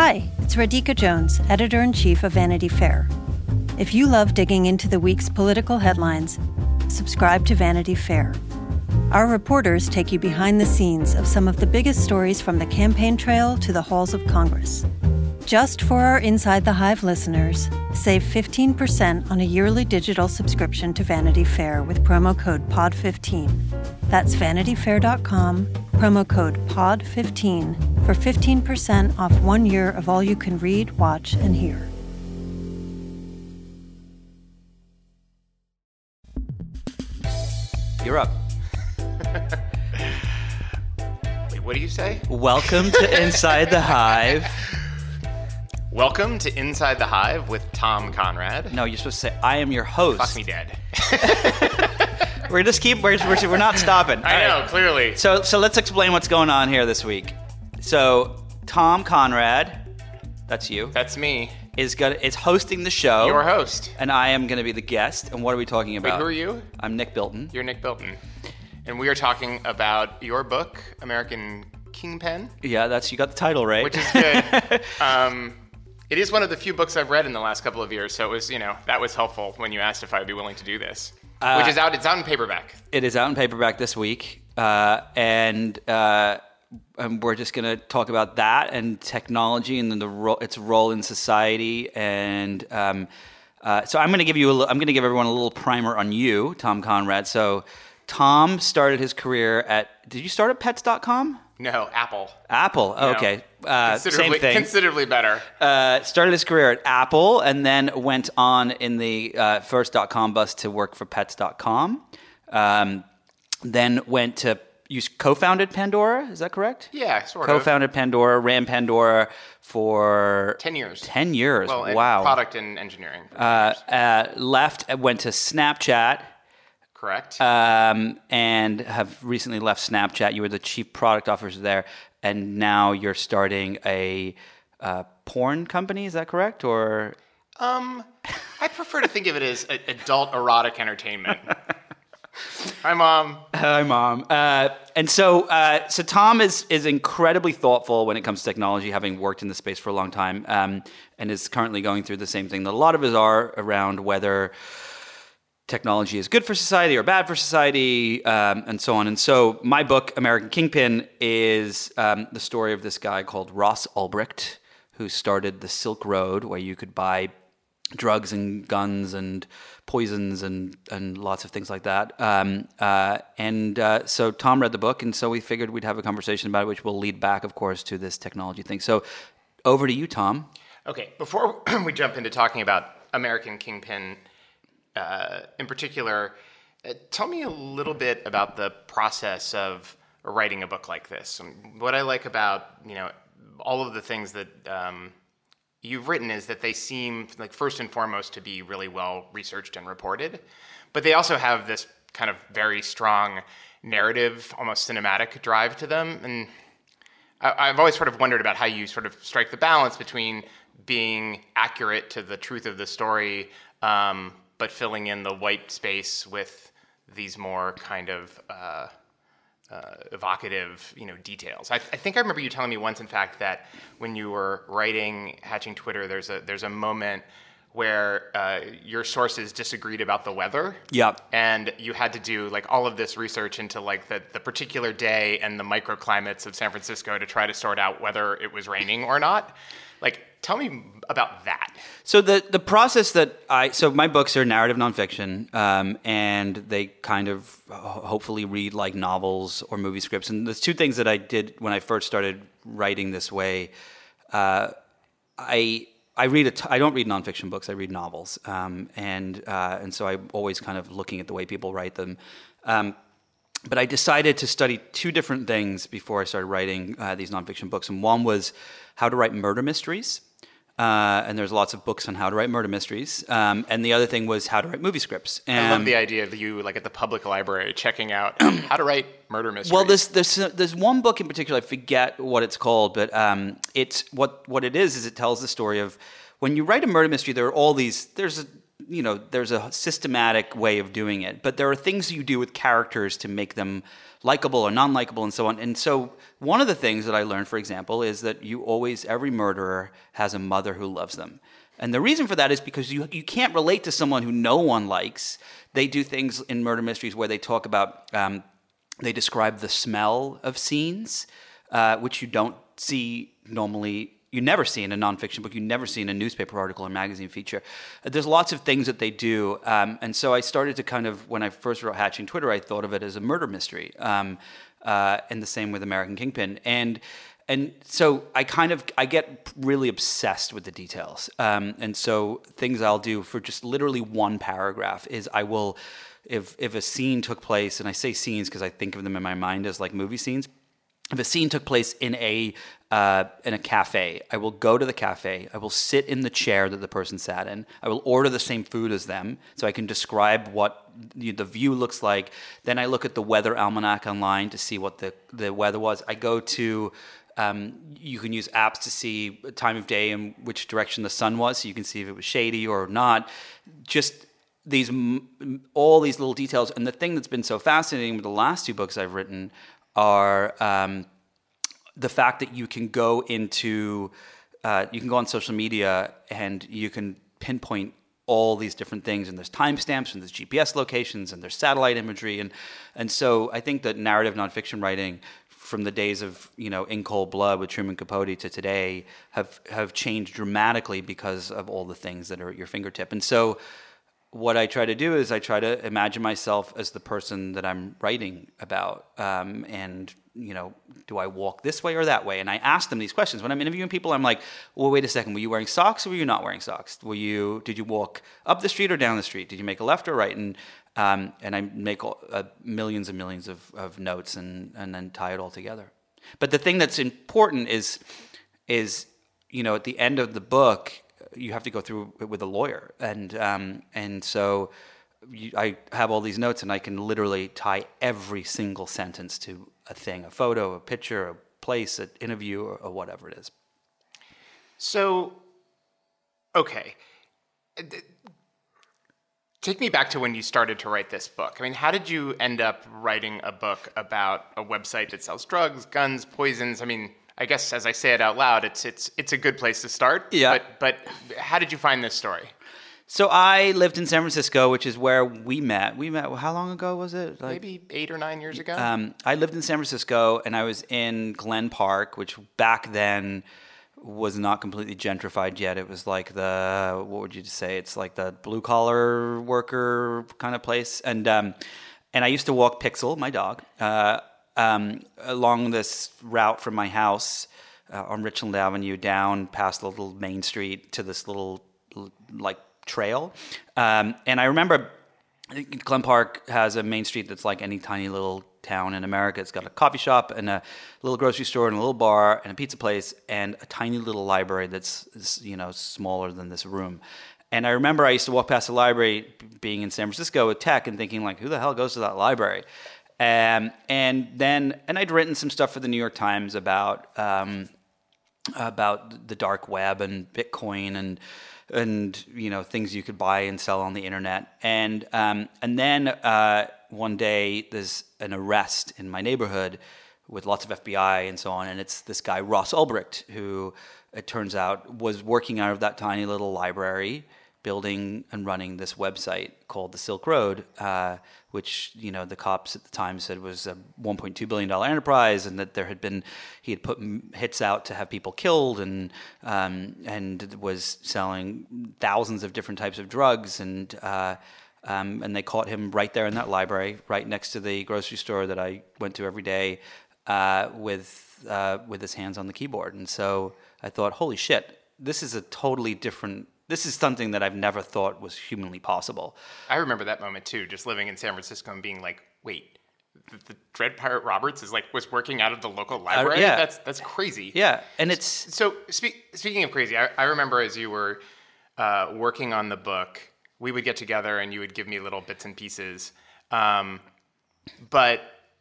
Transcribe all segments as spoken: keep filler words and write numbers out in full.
Hi, it's Radhika Jones, Editor-in-Chief of Vanity Fair. If you love digging into the week's political headlines, subscribe to Vanity Fair. Our reporters take you behind the scenes of some of the biggest stories from the campaign trail to the halls of Congress. Just for our Inside the Hive listeners, save fifteen percent on a yearly digital subscription to Vanity Fair with promo code P O D fifteen. That's vanity fair dot com, promo code P O D fifteen for fifteen percent off one year of all you can read, watch, and hear. You're up. Wait, what do you say? Welcome to Inside the Hive. Welcome to Inside the Hive with Tom Conrad. No, you're supposed to say, I am your host. Fuck me dead. We're just keep, we're, we're, we're not stopping. I All know, right. clearly. So, so let's explain what's going on here this week. So, Tom Conrad, that's you. That's me. Is gonna is hosting the show. Your host. And I am going to be the guest. And what are we talking about? Wait, who are you? I'm Nick Bilton. You're Nick Bilton. And we are talking about your book, American Kingpin. Yeah, that's you got the title right. Which is good. um, it is one of the few books I've read in the last couple of years, so it was, you know, that was helpful when you asked if I would be willing to do this. Uh, which is out, it's out in paperback. It is out in paperback this week. Uh, and, uh, and we're just going to talk about that and technology and then the ro- its role in society. And um, uh, so I'm going to give you a li- I'm going to give everyone a little primer on you, Tom Conrad. So Tom started his career at, did you start at pets dot com? No, Apple. Apple. Oh, No. okay. Uh, considerably, same thing. Considerably better. Uh, started his career at Apple and then went on in the uh, first dot-com bus to work for pets dot com. Um, then went to, you co-founded Pandora, is that correct? Yeah, sort of. Co-founded Pandora, ran Pandora for... Ten years. Ten years, Well, and wow. product and engineering. for ten Uh, years. uh, left, went to Snapchat. Correct. Um, and have recently left Snapchat. You were the chief product officer there, and now you're starting a uh, porn company. Is that correct? Or Um, I prefer to think of it as a, adult erotic entertainment. Hi, Mom. hi, Mom. Uh, and so, uh, so Tom is is incredibly thoughtful when it comes to technology, having worked in the space for a long time, um, and is currently going through the same thing that a lot of us are around whether technology is good for society or bad for society, um, and so on. And so my book, American Kingpin, is um, the story of this guy called Ross Ulbricht, who started the Silk Road, where you could buy drugs and guns and poisons and, and lots of things like that. Um, uh, and uh, so Tom read the book, and so we figured we'd have a conversation about it, which will lead back, of course, to this technology thing. So over to you, Tom. Okay, before we jump into talking about American Kingpin, Uh, in particular, uh, tell me a little bit about the process of writing a book like this. And what I like about, you know, all of the things that um, you've written is that they seem like first and foremost to be really well researched and reported, but they also have this kind of very strong narrative, almost cinematic drive to them. And I, I've always sort of wondered about how you sort of strike the balance between being accurate to the truth of the story, um, but filling in the white space with these more kind of uh, uh, evocative, you know, details. I, I think I remember you telling me once, in fact, that when you were writing Hatching Twitter, there's a there's a moment where uh, your sources disagreed about the weather. Yeah. And you had to do like all of this research into like the, the particular day and the microclimates of San Francisco to try to sort out whether it was raining or not. Like, tell me about that. So the the process that I so my books are narrative nonfiction, um, and they kind of ho- hopefully read like novels or movie scripts. And there's two things that I did when I first started writing this way. Uh, I I read a t- I don't read nonfiction books. I read novels, um, and uh, and so I'm always kind of looking at the way people write them. Um, but I decided to study two different things before I started writing uh, these nonfiction books, and one was how to write murder mysteries. Uh, and there's lots of books on how to write murder mysteries. Um, and the other thing was how to write movie scripts. And, I love the idea of you, like at the public library, checking out how to write murder mysteries. Well, there's there's there's one book in particular. I forget what it's called, but um, it's what what it is is it tells the story of when you write a murder mystery. There are all these. There's a you know, there's a systematic way of doing it, but there are things you do with characters to make them likable or non-likable and so on. And so one of the things that I learned, for example, is that you always, every murderer has a mother who loves them. And the reason for that is because you you can't relate to someone who no one likes. They do things in murder mysteries where they talk about, um, they describe the smell of scenes, uh, which you don't see normally. You never see in a nonfiction book. You never see in a newspaper article or magazine feature. Uh, there's lots of things that they do. Um, and so I started to kind of, when I first wrote Hatching Twitter, I thought of it as a murder mystery. Um, uh, and the same with American Kingpin. And and so I kind of, I get really obsessed with the details. Um, and so things I'll do for just literally one paragraph is I will, if if a scene took place, and I say scenes because I think of them in my mind as like movie scenes. If a scene took place in a uh, in a cafe, I will go to the cafe. I will sit in the chair that the person sat in. I will order the same food as them, so I can describe what the view looks like. Then I look at the weather almanac online to see what the, the weather was. I go to um, you can use apps to see time of day and which direction the sun was, so you can see if it was shady or not. Just these all these little details. And the thing that's been so fascinating with the last two books I've written are um, the fact that you can go into, uh, you can go on social media and you can pinpoint all these different things, and there's timestamps and there's G P S locations and there's satellite imagery, and and so I think that narrative nonfiction writing, from the days of, you know, In Cold Blood with Truman Capote to today, have have changed dramatically because of all the things that are at your fingertip. And so what I try to do is I try to imagine myself as the person that I'm writing about. Um, and, you know, do I walk this way or that way? And I ask them these questions. When I'm interviewing people, I'm like, well, wait a second. Were you wearing socks or were you not wearing socks? Were you, did you walk up the street or down the street? Did you make a left or right? And um, and I make all, uh, millions and millions of, of notes and, and then tie it all together. But the thing that's important is, is, you know, at the end of the book, you have to go through it with a lawyer, and um, and so you, I have all these notes, and I can literally tie every single sentence to a thing, a photo, a picture, a place, an interview, or, or whatever it is. So, okay, take me back to when you started to write this book. I mean, how did you end up writing a book about a website that sells drugs, guns, poisons? I mean, I guess as I say it out loud, it's it's it's a good place to start. Yeah. But but how did you find this story? So I lived in San Francisco, which is where we met. We met. How long ago was it? Like, maybe eight or nine years ago. Um, I lived in San Francisco, and I was in Glen Park, which back then was not completely gentrified yet. It was like the, what would you say? It's like the blue collar worker kind of place. And um, and I used to walk Pixel, my dog. Uh, Um, along this route from my house uh, on Richland Avenue down past the little main street to this little like trail. Um, and I remember Glen Park has a main street that's like any tiny little town in America. It's got a coffee shop and a little grocery store and a little bar and a pizza place and a tiny little library that's, you know, smaller than this room. And I remember I used to walk past the library being in San Francisco with tech and thinking like, who the hell goes to that library? Um, and then, and I'd written some stuff for the New York Times about um, about the dark web and Bitcoin and and you know, things you could buy and sell on the internet. And um, and then uh, one day there's an arrest in my neighborhood with lots of F B I and so on, and it's this guy Ross Ulbricht, who it turns out was working out of that tiny little library, building and running this website called the Silk Road, uh, which, you know, the cops at the time said was a one point two billion dollars enterprise, and that there had been, he had put hits out to have people killed, and um, and was selling thousands of different types of drugs, and uh, um, and they caught him right there in that library, right next to the grocery store that I went to every day, uh, with uh, with his hands on the keyboard. And so I thought, holy shit, this is a totally different. This is something that I've never thought was humanly possible. I remember that moment too, just living in San Francisco and being like, wait, the, the Dread Pirate Roberts is like, was working out of the local library? Uh, yeah. That's that's crazy. Yeah, and it's... So, speak, speaking of crazy, I, I remember as you were uh, working on the book, we would get together and you would give me little bits and pieces. Um, but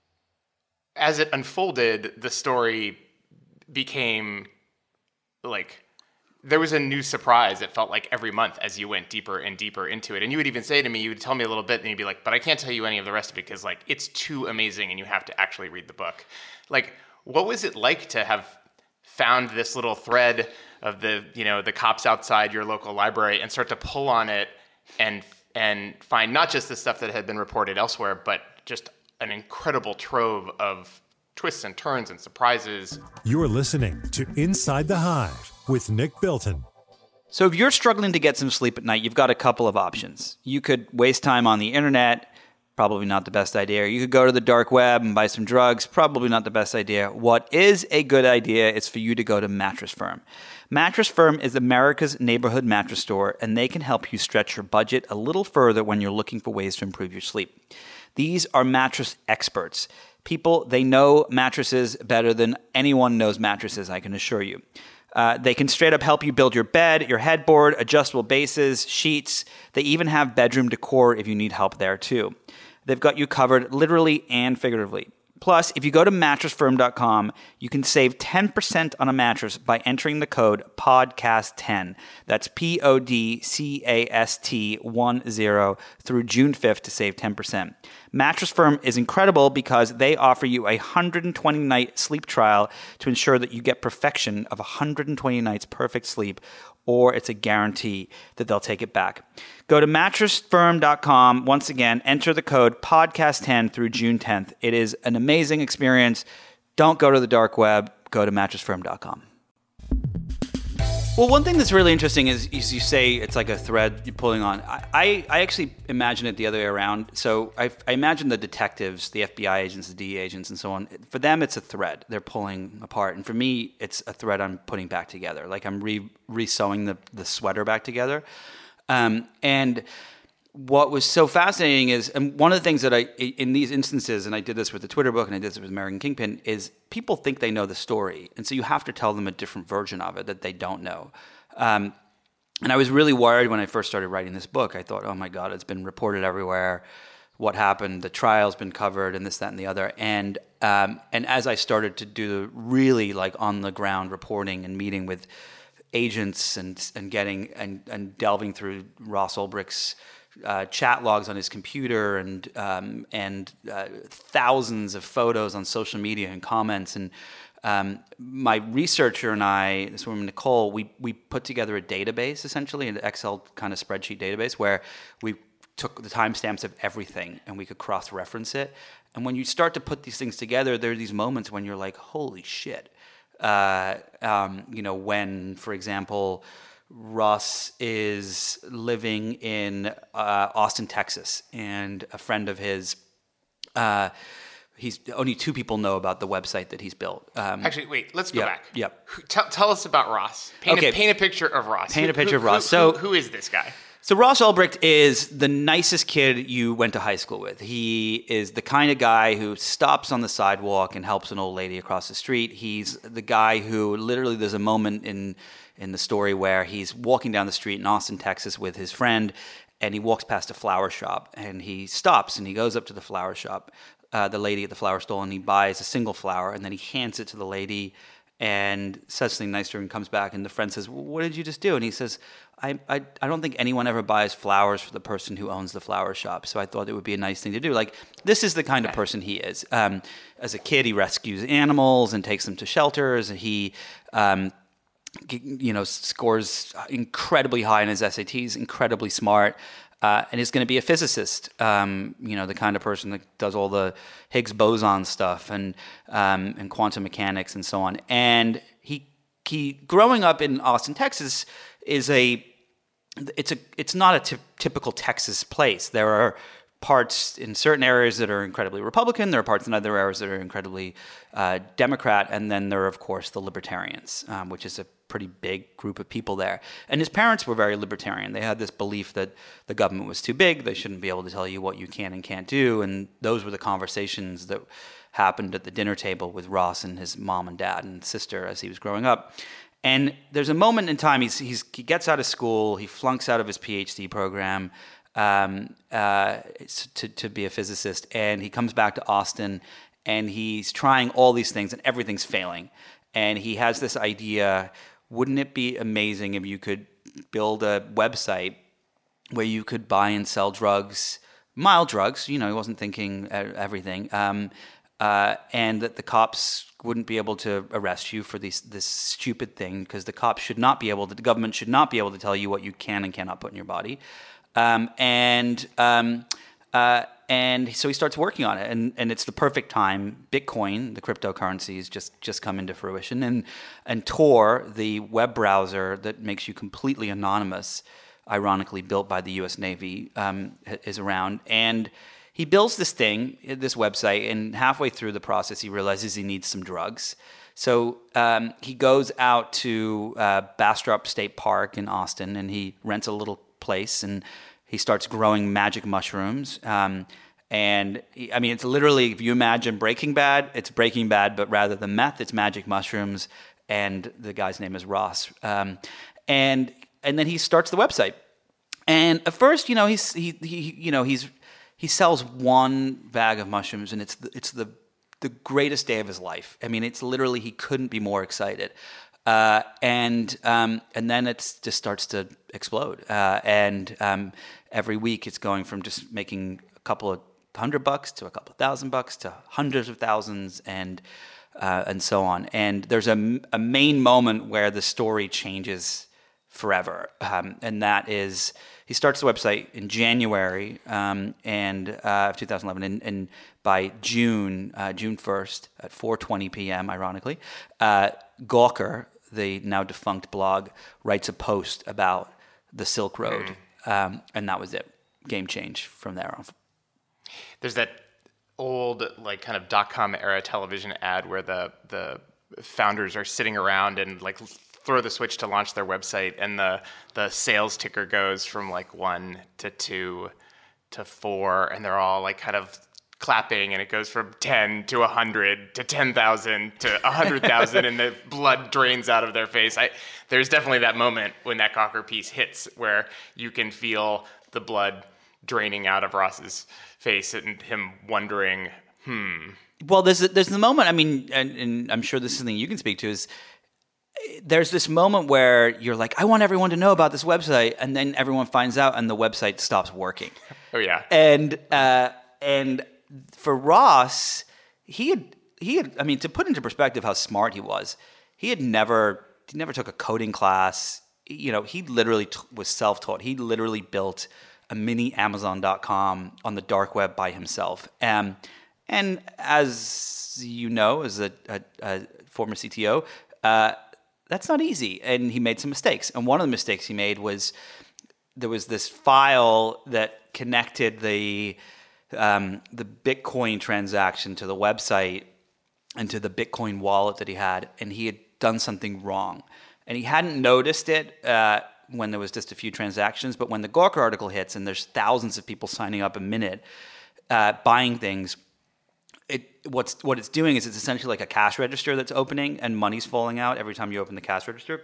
as it unfolded, the story became like... there was a new surprise. It felt like every month as you went deeper and deeper into it. And you would even say to me, you would tell me a little bit, and you'd be like, but I can't tell you any of the rest of it because like it's too amazing and you have to actually read the book. Like, what was it like to have found this little thread of the, you know, the cops outside your local library and start to pull on it and and find not just the stuff that had been reported elsewhere, but just an incredible trove of twists and turns and surprises? You're listening to Inside the Hive with Nick Bilton. So if you're struggling to get some sleep at night, you've got a couple of options. You could waste time on the internet, probably not the best idea. You could go to the dark web and buy some drugs, probably not the best idea. What is a good idea is for you to go to Mattress Firm. Mattress Firm is America's neighborhood mattress store, and they can help you stretch your budget a little further when you're looking for ways to improve your sleep. These are mattress experts. People, they know mattresses better than anyone knows mattresses, I can assure you. Uh, they can straight up help you build your bed, your headboard, adjustable bases, sheets. They even have bedroom decor if you need help there too. They've got you covered literally and figuratively. Plus, if you go to mattress firm dot com, you can save ten percent on a mattress by entering the code podcast ten. That's P O D C A S T one zero through June fifth to save ten percent. Mattress Firm is incredible because they offer you a one hundred twenty night sleep trial to ensure that you get perfection of one hundred twenty nights perfect sleep, or it's a guarantee that they'll take it back. Go to mattress firm dot com. Once again, enter the code podcast ten through June tenth. It is an amazing experience. Don't go to the dark web. Go to mattress firm dot com. Well, one thing that's really interesting is, is you say it's like a thread you're pulling on. I, I actually imagine it the other way around. So I, I imagine the detectives, the F B I agents, the D E A agents, and so on. For them, it's a thread they're pulling apart. And for me, it's a thread I'm putting back together. Like I'm re re-sewing the, the sweater back together. Um, and what was so fascinating is, and one of the things that I, in these instances, and I did this with the Twitter book and I did this with American Kingpin, is people think they know the story. And so you have to tell them a different version of it that they don't know. Um, and I was really worried when I first started writing this book. I thought, oh my God, it's been reported everywhere. What happened? The trial's been covered and this, that, and the other. And, um, and as I started to do the really like on the ground reporting and meeting with agents and, and getting, and, and delving through Ross Ulbricht's Uh, chat logs on his computer and um, and uh, thousands of photos on social media and comments. And um, my researcher and I, this woman Nicole, we we put together a database, essentially an Excel kind of spreadsheet database where we took the timestamps of everything and we could cross-reference it. And when you start to put these things together, there are these moments when you're like, holy shit. Uh, um, you know, when, for example, Ross is living in uh, Austin, Texas, and a friend of his, uh, he's only two people know about the website that he's built. Um, Actually, wait, let's go yeah, back. Yep. Tell, tell us about Ross. Paint, Okay. a, paint a picture of Ross. Paint a Who- picture who- of Ross. who- So- who, who is this guy? So Ross Ulbricht is the nicest kid you went to high school with. He is the kind of guy who stops on the sidewalk and helps an old lady across the street. He's the guy who literally there's a moment in in the story where he's walking down the street in Austin, Texas with his friend, and he walks past a flower shop and he stops and he goes up to the flower shop, uh, the lady at the flower stall, and he buys a single flower and then he hands it to the lady and says something nice to her and comes back, and the friend says, well, what did you just do? And he says, I, I I don't think anyone ever buys flowers for the person who owns the flower shop, so I thought it would be a nice thing to do. Like, this is the kind of person he is. Um, as a kid, he rescues animals and takes them to shelters. He, um, you know, scores incredibly high in his S A Ts, incredibly smart, uh, and is going to be a physicist, um, you know, the kind of person that does all the Higgs boson stuff and um, and quantum mechanics and so on. And he he growing up in Austin, Texas, is a it's a it's not a t- typical Texas place. There are parts in certain areas that are incredibly Republican. There are parts in other areas that are incredibly uh, Democrat, and then there are, of course, the Libertarians, um, which is a pretty big group of people there. And his parents were very libertarian. They had this belief that the government was too big. They shouldn't be able to tell you what you can and can't do. And those were the conversations that happened at the dinner table with Ross and his mom and dad and sister as he was growing up. And there's a moment in time, he's, he's, he gets out of school, he flunks out of his P H D program um, uh, to, to be a physicist, and he comes back to Austin, and he's trying all these things, and everything's failing. And he has this idea wouldn't it be amazing if you could build a website where you could buy and sell drugs, mild drugs, you know, he wasn't thinking everything, um, uh, and that the cops wouldn't be able to arrest you for these, this stupid thing, because the cops should not be able to, the government should not be able to tell you what you can and cannot put in your body. Um, and um, uh, and so he starts working on it, and, and it's the perfect time. Bitcoin, the cryptocurrencies, just just come into fruition, and and Tor, the web browser that makes you completely anonymous, ironically built by the U S Navy, um, is around. And he builds this thing, this website, and halfway through the process, he realizes he needs some drugs. So um, he goes out to uh, Bastrop State Park in Austin, and he rents a little place, and he starts growing magic mushrooms. Um, and he, I mean, it's literally, if you imagine Breaking Bad, it's Breaking Bad, but rather than meth, it's magic mushrooms. And the guy's name is Ross. Um, and and then he starts the website. And at first, you know, he's he, he you know he's he sells one bag of mushrooms, and it's the, it's the the greatest day of his life. I mean, it's literally, he couldn't be more excited. Uh, and um, and then it just starts to explode. Uh, and um, every week it's going from just making a couple of hundred bucks to a couple of thousand bucks to hundreds of thousands, and uh, and so on. And there's a, a main moment where the story changes forever, um, and that is, he starts the website in January um, and uh, of two thousand eleven, and, and by June, uh, June first at four twenty p.m., ironically, uh, Gawker, the now defunct blog, writes a post about the Silk Road, mm. um, and that was it. Game change from there on. There's that old, like, kind of dot-com era television ad where the the founders are sitting around and like throw the switch to launch their website, and the the sales ticker goes from like one to two to four, and they're all like kind of clapping, and it goes from ten to a hundred to ten thousand to a hundred thousand, and the blood drains out of their face. I there's definitely that moment when that Gawker piece hits where you can feel the blood draining out of Ross's face and him wondering, hmm. Well, there's there's the moment. I mean, and, and I'm sure this is something you can speak to. Is there's this moment where you're like, I want everyone to know about this website, and then everyone finds out, and the website stops working. Oh yeah. And uh, and for Ross, he had he had. I mean, to put into perspective how smart he was, he had never he never took a coding class. You know, he literally t- was self-taught. He literally built a mini Amazon dot com on the dark web by himself. Um, and as you know, as a, a, a former C T O, uh, that's not easy. And he made some mistakes. And one of the mistakes he made was there was this file that connected the um, the Bitcoin transaction to the website and to the Bitcoin wallet that he had, and he had done something wrong. And he hadn't noticed it uh, when there was just a few transactions, but when the Gawker article hits and there's thousands of people signing up a minute, uh, buying things, it what's what it's doing is it's essentially like a cash register that's opening, and money's falling out every time you open the cash register.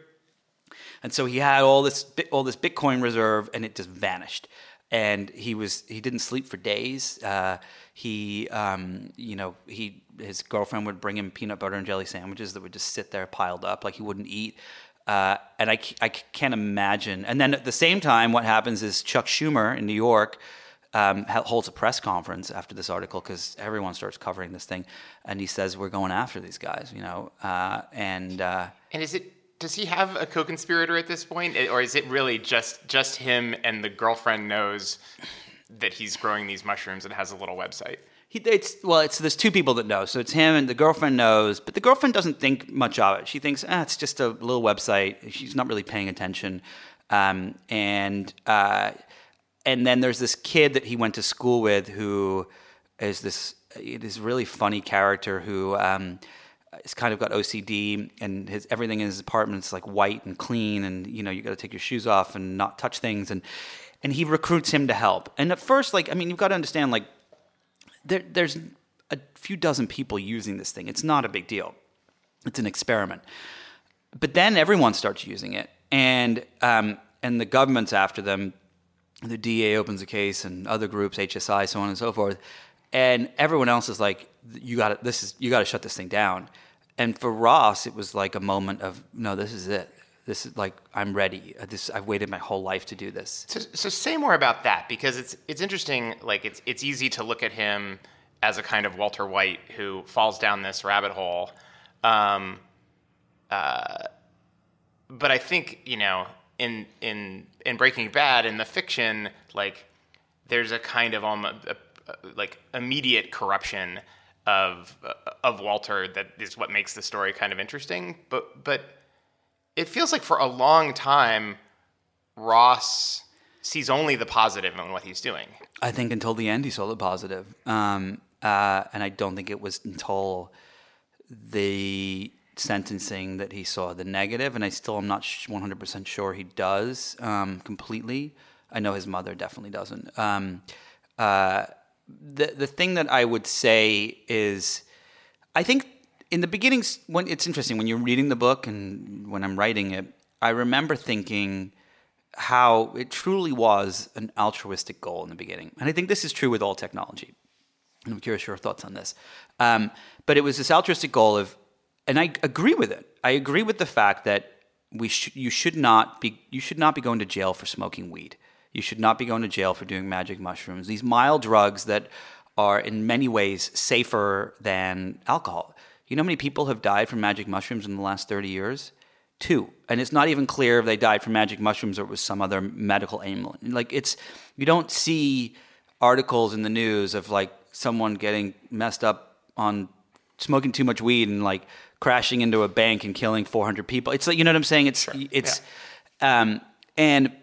And so he had all this all this Bitcoin reserve, and it just vanished. And he was he didn't sleep for days. Uh, he um, you know he his girlfriend would bring him peanut butter and jelly sandwiches that would just sit there piled up, like he wouldn't eat. Uh, and I, I can't imagine. And then at the same time, what happens is Chuck Schumer in New York um, holds a press conference after this article, because everyone starts covering this thing, and he says, "We're going after these guys," you know. Uh, and uh, and is it? Does he have a co-conspirator at this point, or is it really just just him and the girlfriend knows that he's growing these mushrooms and has a little website? He, it's well, it's there's two people that know. So it's him, and the girlfriend knows, but the girlfriend doesn't think much of it. She thinks, ah, it's just a little website. She's not really paying attention. Um, and uh, and then there's this kid that he went to school with who is this this really funny character who um, has kind of got O C D, and his everything in his apartment is like white and clean, and you know you got to take your shoes off and not touch things, and and he recruits him to help. And at first, like I mean, you've got to understand, like. There, there's a few dozen people using this thing. It's not a big deal. It's an experiment. But then everyone starts using it, and um, and the government's after them. The D A opens a case, and other groups, H S I, so on and so forth. And everyone else is like, "You got to this is you got to shut this thing down." And for Ross, it was like a moment of, "No, this is it. This is like, I'm ready. This, I've waited my whole life to do this. So, so say more about that, because it's it's interesting. Like it's it's easy to look at him as a kind of Walter White who falls down this rabbit hole. Um, uh, but I think, you know, in in in Breaking Bad, in the fiction, like there's a kind of almost a, a, like immediate corruption of uh, of Walter that is what makes the story kind of interesting. But but it feels like for a long time, Ross sees only the positive in what he's doing. I think until the end he saw the positive. Um, uh, and I don't think it was until the sentencing that he saw the negative, and I still am not one hundred percent sure he does um, completely. I know his mother definitely doesn't. Um, uh, the the thing that I would say is, I think in the beginnings, when it's interesting, when you're reading the book and when I'm writing it, I remember thinking how it truly was an altruistic goal in the beginning. And I think this is true with all technology. And I'm curious your thoughts on this. Um, but it was this altruistic goal of, and I agree with it. I agree with the fact that we sh- you should not be you should not be going to jail for smoking weed. You should not be going to jail for doing magic mushrooms. These mild drugs that are in many ways safer than alcohol. You know how many people have died from magic mushrooms in the last thirty years? Two. And it's not even clear if they died from magic mushrooms or it was some other medical aim. Like it's, you don't see articles in the news of like someone getting messed up on smoking too much weed and like crashing into a bank and killing four hundred people. It's like, you know what I'm saying? It's, sure. it's, yeah. um, and,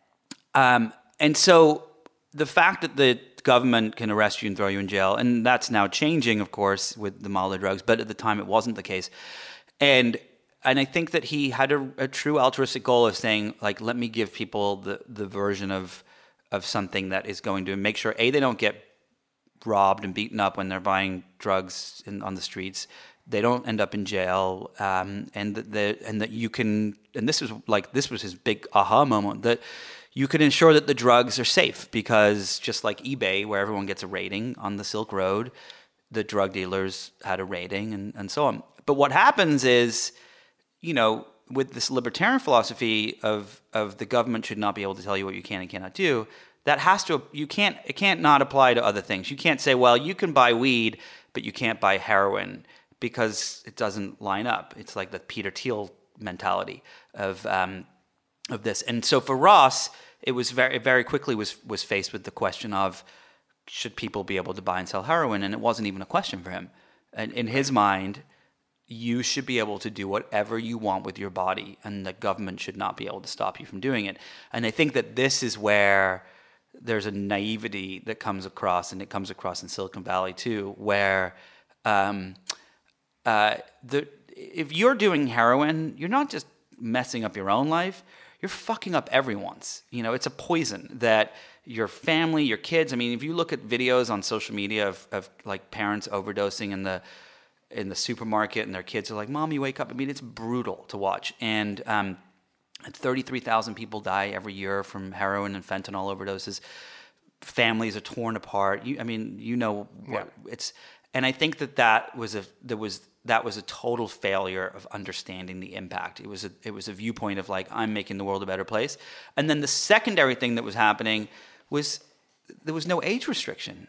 um, and so the fact that the government can arrest you and throw you in jail, and that's now changing, of course, with the milder drugs, but at the time it wasn't the case. And, and I think that he had a, a true altruistic goal of saying, like, let me give people the, the version of, of something that is going to make sure, A, they don't get robbed and beaten up when they're buying drugs in, on the streets. They don't end up in jail, um, and that the and that you can. And this was like this was his big aha moment, that you can ensure that the drugs are safe, because just like eBay, where everyone gets a rating on the Silk Road, the drug dealers had a rating, and, and so on. But what happens is, you know, with this libertarian philosophy of of the government should not be able to tell you what you can and cannot do. That has to, you can't, it can't not apply to other things. You can't say, well, you can buy weed, but you can't buy heroin, because it doesn't line up. It's like the Peter Thiel mentality of um, of this. And so for Ross, it was very, very quickly was was faced with the question of, should people be able to buy and sell heroin? And it wasn't even a question for him. And in his mind, you should be able to do whatever you want with your body, and the government should not be able to stop you from doing it. And I think that this is where there's a naivety that comes across, and it comes across in Silicon Valley too, where um, uh, the, if you're doing heroin, you're not just messing up your own life, you're fucking up everyone's. You know, it's a poison that your family, your kids, I mean, if you look at videos on social media of, of like parents overdosing in the in the supermarket, and their kids are like, Mom, you wake up. I mean, it's brutal to watch. And um thirty-three thousand people die every year from heroin and fentanyl overdoses. Families are torn apart. You, I mean, you know what yeah. it's, and I think that that was a there was that was a total failure of understanding the impact. It was a it was a viewpoint of like, I'm making the world a better place. And then the secondary thing that was happening was there was no age restriction,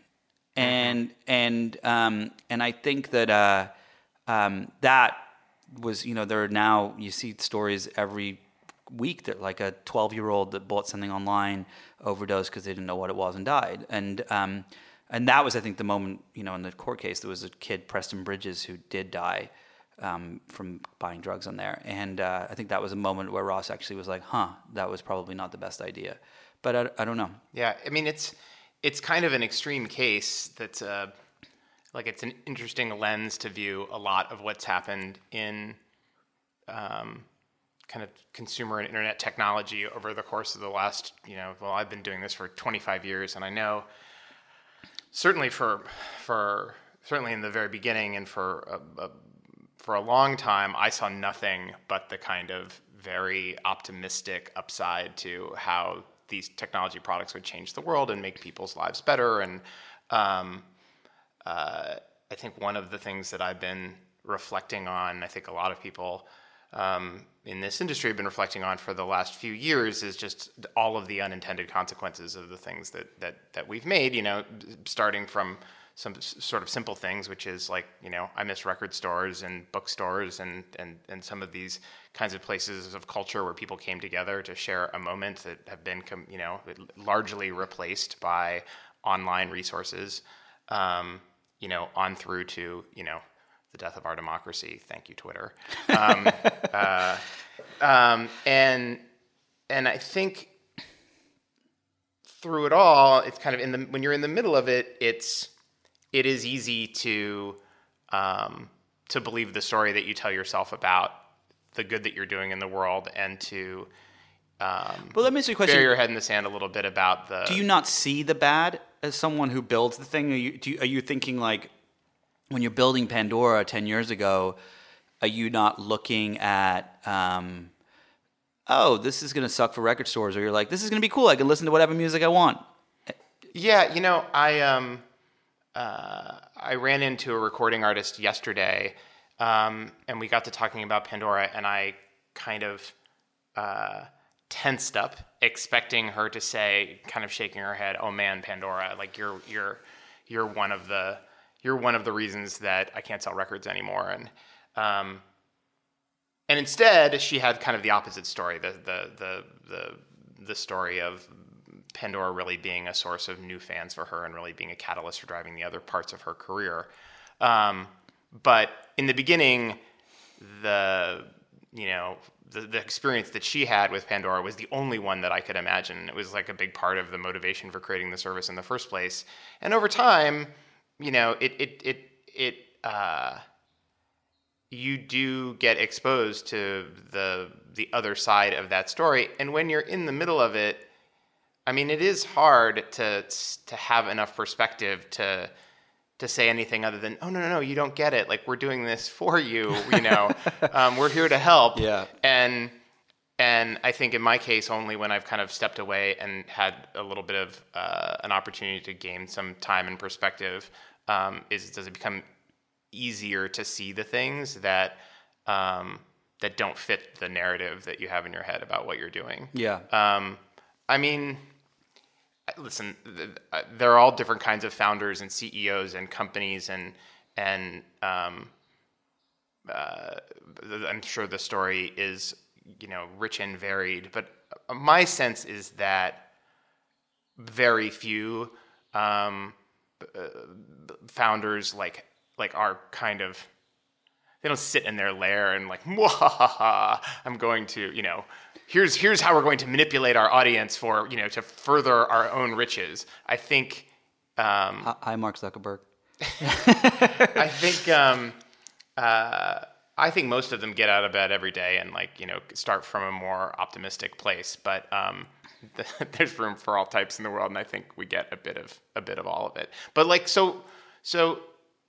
and mm-hmm. and um, and I think that uh, um, that was, you know, there are now, you see stories every week that like a twelve-year-old that bought something online overdosed because they didn't know what it was and died. And um, and that was, I think, the moment, you know, in the court case, there was a kid, Preston Bridges, who did die um, from buying drugs on there. And uh, I think that was a moment where Ross actually was like, huh, that was probably not the best idea. But I, I don't know. Yeah, I mean, it's it's kind of an extreme case that's uh, like, it's an interesting lens to view a lot of what's happened in um, kind of consumer and internet technology over the course of the last, you know, well, I've been doing this for twenty-five years, and I know certainly for, for certainly in the very beginning and for a, a, for a long time, I saw nothing but the kind of very optimistic upside to how these technology products would change the world and make people's lives better. And um, uh, I think one of the things that I've been reflecting on, I think a lot of people Um, in this industry have been reflecting on for the last few years is just all of the unintended consequences of the things that that that we've made. You know, starting from some sort of simple things, which is like, you know, I miss record stores and bookstores and, and, and some of these kinds of places of culture where people came together to share a moment that have been, you know, largely replaced by online resources, um, you know, on through to, you know, the death of our democracy. Thank you, Twitter. Um, uh, um, and, and I think through it all, it's kind of in the, when you're in the middle of it, it's, it is easy to um, to believe the story that you tell yourself about the good that you're doing in the world, and to um, but let me ask you a question. bury your head in the sand a little bit about the. Do you not see the bad as someone who builds the thing? Are you, do you, are you thinking like when you're building Pandora ten years ago? Are you not looking at um, oh, this is going to suck for record stores, or you're like, this is going to be cool. I can listen to whatever music I want. Yeah, you know, I um. Uh, I ran into a recording artist yesterday, um, and we got to talking about Pandora, and I kind of uh, tensed up, expecting her to say, kind of shaking her head, "Oh man, Pandora, like you're you're you're one of the you're one of the reasons that I can't sell records anymore." And um, and instead, she had kind of the opposite story, the the the the the story of Pandora really being a source of new fans for her and really being a catalyst for driving the other parts of her career. Um, but in the beginning, the, you know, the, the experience that she had with Pandora was the only one that I could imagine. It was like a big part of the motivation for creating the service in the first place. And over time, you know, it, it, it, it, uh, you do get exposed to the, the other side of that story. And when you're in the middle of it, I mean, it is hard to to have enough perspective to to say anything other than, oh, no, no, no, you don't get it. Like, we're doing this for you, you know. um, we're here to help. Yeah. And and I think in my case, only when I've kind of stepped away and had a little bit of uh, an opportunity to gain some time and perspective, um, is does it become easier to see the things that um, that don't fit the narrative that you have in your head about what you're doing. Yeah. Um, I mean... Listen, there are all different kinds of founders and C E Os and companies, and and um, uh, I'm sure the story is, you know, rich and varied. But my sense is that very few um, founders like like are kind of, they don't sit in their lair and like, mwahaha, I'm going to, you know. Here's here's how we're going to manipulate our audience for, you know, to further our own riches. I think. Um, Hi, Mark Zuckerberg. I think. Um, uh, I think most of them get out of bed every day and, like, you know, start from a more optimistic place. But um, there's room for all types in the world, and I think we get a bit of a bit of all of it. But like, so so.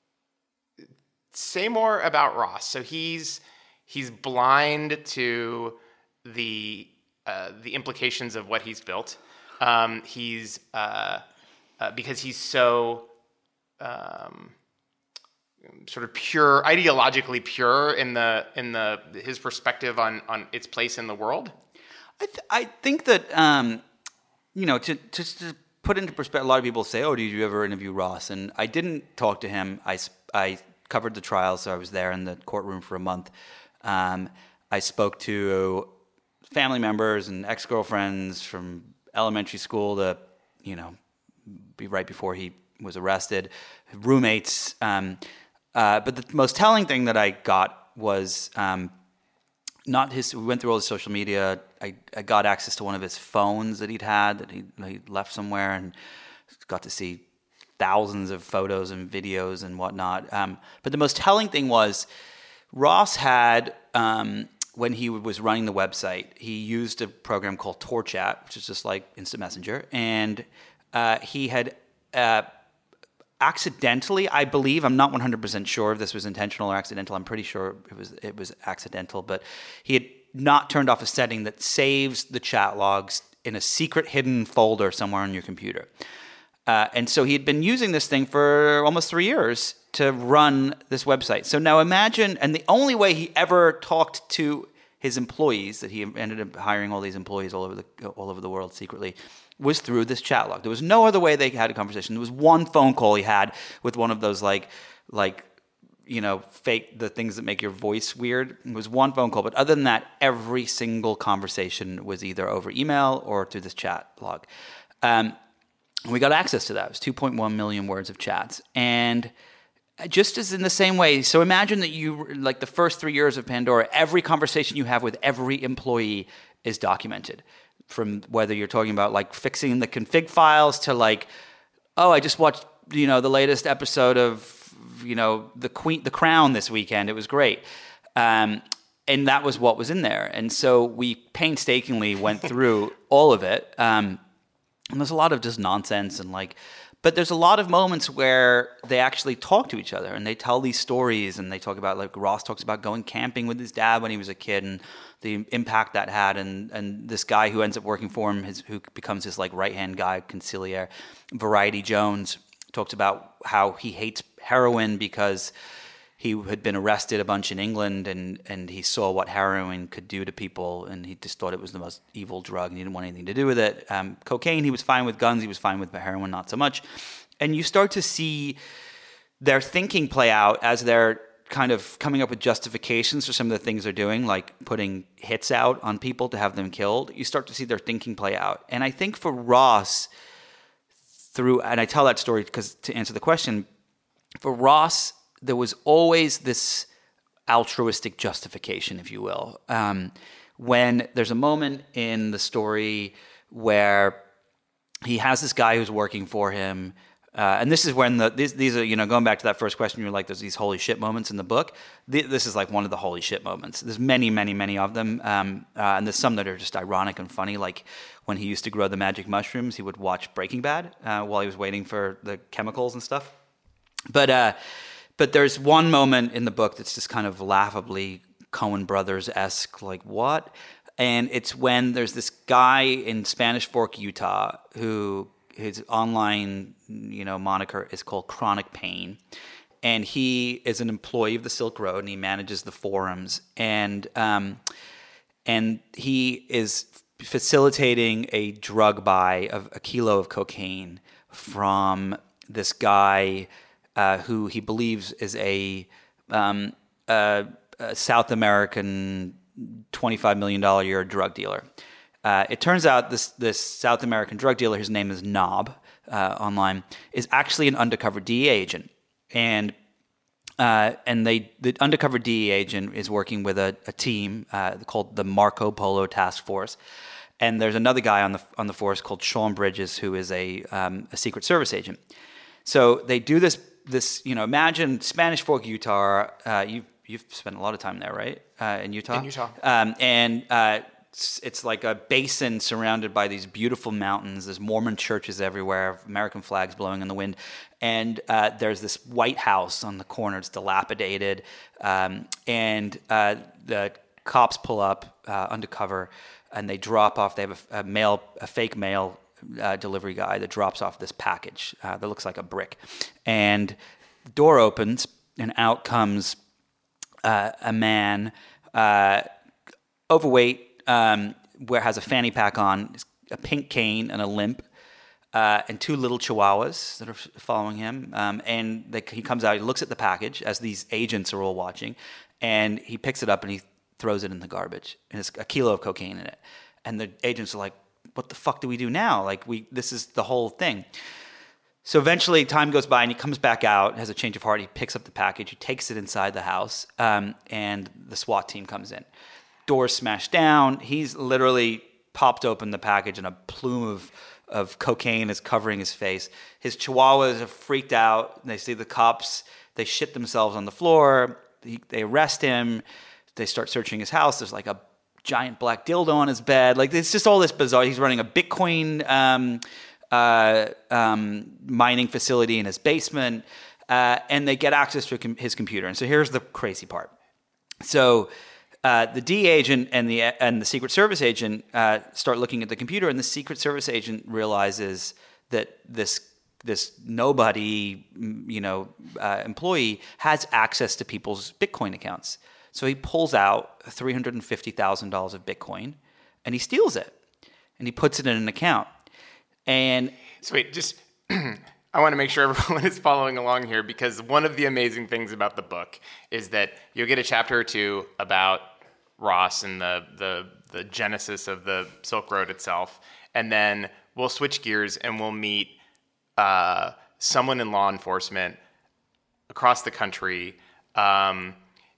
Say more about Ross. So he's he's blind to the uh, the implications of what he's built. Um, he's uh, uh, because he's so um, sort of pure, ideologically pure in the in the his perspective on on its place in the world. I th- I think that um, you know, to, to to put into perspective, a lot of people say, "Oh, did you ever interview Ross?" And I didn't talk to him. I I covered the trial, so I was there in the courtroom for a month. Um, I spoke to family members and ex-girlfriends from elementary school to, you know, be right before he was arrested, roommates. Um, uh, but the most telling thing that I got was um, not his. We went through all his social media. I, I got access to one of his phones that he'd had that he he left somewhere, and got to see thousands of photos and videos and whatnot. Um, but the most telling thing was Ross had. Um, When he was running the website, he used a program called TorChat, which is just like Instant Messenger, and uh, he had uh, accidentally, I believe, I'm not one hundred percent sure if this was intentional or accidental. I'm pretty sure it was it was accidental, but he had not turned off a setting that saves the chat logs in a secret hidden folder somewhere on your computer. Uh, and so he had been using this thing for almost three years to run this website. So now imagine, and the only way he ever talked to his employees, that he ended up hiring all these employees all over the all over the world secretly, was through this chat log. There was no other way they had a conversation. There was one phone call he had with one of those like like you know fake the things that make your voice weird. It was one phone call, but other than that, every single conversation was either over email or through this chat log. Um, and we got access to that. It was two point one million words of chats, and just as in the same way, so imagine that you, like the first three years of Pandora, every conversation you have with every employee is documented. From whether you're talking about like fixing the config files to like, oh, I just watched, you know, the latest episode of, you know, the Queen, The Crown this weekend. It was great. Um, and that was what was in there. And so we painstakingly went through all of it. Um, and there's a lot of just nonsense and like, but there's a lot of moments where they actually talk to each other and they tell these stories and they talk about, like Ross talks about going camping with his dad when he was a kid and the impact that had. And, and this guy who ends up working for him, his, who becomes his like right-hand guy, conciliaire, Variety Jones, talks about how he hates heroin because he had been arrested a bunch in England and, and he saw what heroin could do to people and he just thought it was the most evil drug and he didn't want anything to do with it. Um, cocaine, he was fine with. Guns, he was fine with, but heroin, not so much. And you start to see their thinking play out as they're kind of coming up with justifications for some of the things they're doing, like putting hits out on people to have them killed. You start to see their thinking play out. And I think for Ross, through, and I tell that story because to answer the question, for Ross, there was always this altruistic justification, if you will. Um, when there's a moment in the story where he has this guy who's working for him, uh, and this is when the these, these are, you know, going back to that first question, you're like, there's these holy shit moments in the book. This is like one of the holy shit moments. There's many, many, many of them, um, uh, and there's some that are just ironic and funny, like when he used to grow the magic mushrooms, he would watch Breaking Bad uh, while he was waiting for the chemicals and stuff. But uh, But there's one moment in the book that's just kind of laughably Coen Brothers-esque, like what? And it's when there's this guy in Spanish Fork, Utah, who his online, you know, moniker is called Chronic Pain. And he is an employee of the Silk Road and he manages the forums. And um, and he is facilitating a drug buy of a kilo of cocaine from this guy Uh, who he believes is a, um, a, a South American twenty-five million dollars a year drug dealer. Uh, it turns out this this South American drug dealer, his name is Knob uh, online, is actually an undercover D E A agent. And uh, and they the undercover D E A agent is working with a, a team uh, called the Marco Polo Task Force. And there's another guy on the on the force called Sean Bridges, who is a um, a Secret Service agent. So they do this. This, you know, imagine Spanish Fork, Utah. Uh, you you've spent a lot of time there, right? Uh, in Utah. In Utah. Um, and uh, it's, it's like a basin surrounded by these beautiful mountains. There's Mormon churches everywhere, American flags blowing in the wind, and uh, there's this white house on the corner. It's dilapidated, um, and uh, the cops pull up uh, undercover, and they drop off. They have a, a mail, a fake mail. Uh, delivery guy that drops off this package uh, that looks like a brick, and the door opens and out comes uh, a man, uh, overweight, um, where has a fanny pack on, a pink cane and a limp, uh, and two little chihuahuas that are following him. Um, and they, he comes out, he looks at the package as these agents are all watching, and he picks it up and he throws it in the garbage, and it's a kilo of cocaine in it. And the agents are like, what the fuck do we do now? Like we, this is the whole thing. So eventually time goes by and he comes back out, has a change of heart. He picks up the package, he takes it inside the house, um, and the SWAT team comes in. Doors smashed down. He's literally popped open the package and a plume of, of cocaine is covering his face. His chihuahuas are freaked out. They see the cops. They shit themselves on the floor. He, they arrest him. They start searching his house. There's like a giant black dildo on his bed. Like, it's just all this bizarre. He's running a Bitcoin um, uh, um, mining facility in his basement, uh, and they get access to his computer. And so here's the crazy part. So uh, the D agent and the and the Secret Service agent uh, start looking at the computer, and the Secret Service agent realizes that this this nobody, you know, uh, employee has access to people's Bitcoin accounts. So he pulls out three hundred fifty thousand dollars of Bitcoin and he steals it and he puts it in an account. And so wait, just I want to make sure everyone is following along here, because one of the amazing things about the book is that you'll get a chapter or two about Ross and the the the genesis of the Silk Road itself, and then we'll switch gears and we'll meet uh, someone in law enforcement across the country, um,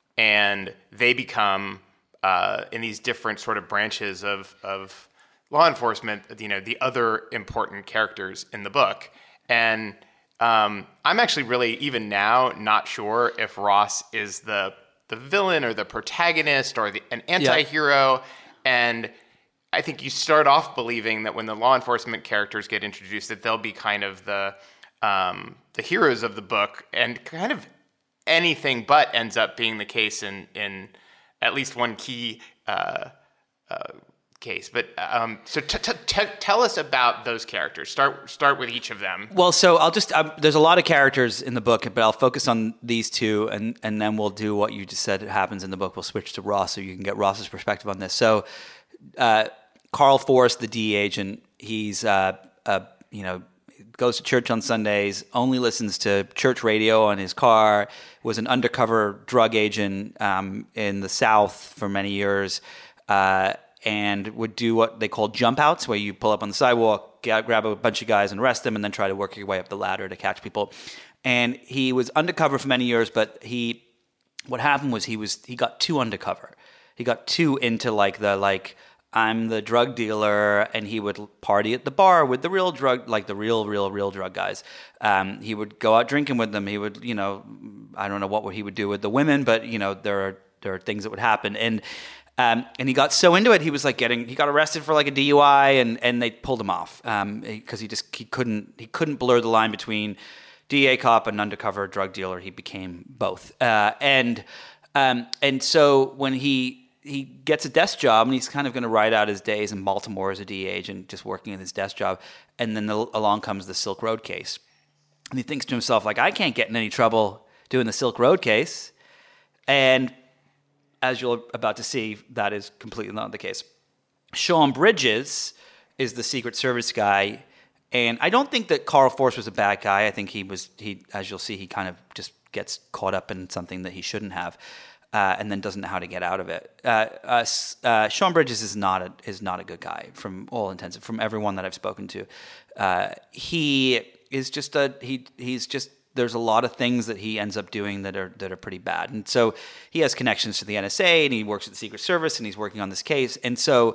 and they become uh, in these different sort of branches of of law enforcement, you know, the other important characters in the book. And um, I'm actually really, even now, not sure if Ross is the the villain or the protagonist or the, an anti-hero. Yeah. And I think you start off believing that when the law enforcement characters get introduced, that they'll be kind of the um, the heroes of the book, and kind of anything but ends up being the case in in at least one key uh, uh, case. But um, so t- t- t- tell us about those characters. Start start with each of them. Well, so I'll just um, there's a lot of characters in the book, but I'll focus on these two, and and then we'll do what you just said happens in the book. We'll switch to Ross so you can get Ross's perspective on this. So uh, Carl Forrest, the D E A agent, he's uh, uh, you know goes to church on Sundays, only listens to church radio on his car, was an undercover drug agent um, in the South for many years. Uh, and would do what they call jump outs, where you pull up on the sidewalk, get, grab a bunch of guys and arrest them, and then try to work your way up the ladder to catch people. And he was undercover for many years, but he, what happened was he was he got too undercover. He got too into like the like I'm the drug dealer, and he would party at the bar with the real drug, like the real, real, real drug guys. Um, he would go out drinking with them. He would, you know, I don't know what he would do with the women, but you know, there are there are things that would happen. And Um, and he got so into it, he was like getting, he got arrested for like a D U I, and, and they pulled him off um, because he just, he couldn't, he couldn't blur the line between D A cop and undercover drug dealer. He became both. Uh, and, um, and so when he, he gets a desk job, and he's kind of going to ride out his days in Baltimore as a D A agent, just working in his desk job. And then the, along comes the Silk Road case. And he thinks to himself, like, I can't get in any trouble doing the Silk Road case. And as you're about to see, that is completely not the case. Sean Bridges is the Secret Service guy, and I don't think that Carl Forrest was a bad guy. I think he was, he, as you'll see, he kind of just gets caught up in something that he shouldn't have, uh, and then doesn't know how to get out of it. Uh, uh, uh, Sean Bridges is not a is not a good guy from all intents, from everyone that I've spoken to. Uh, he is just a he he's just. There's a lot of things that he ends up doing that are that are pretty bad. And so he has connections to the N S A, and he works at the Secret Service, and he's working on this case. And so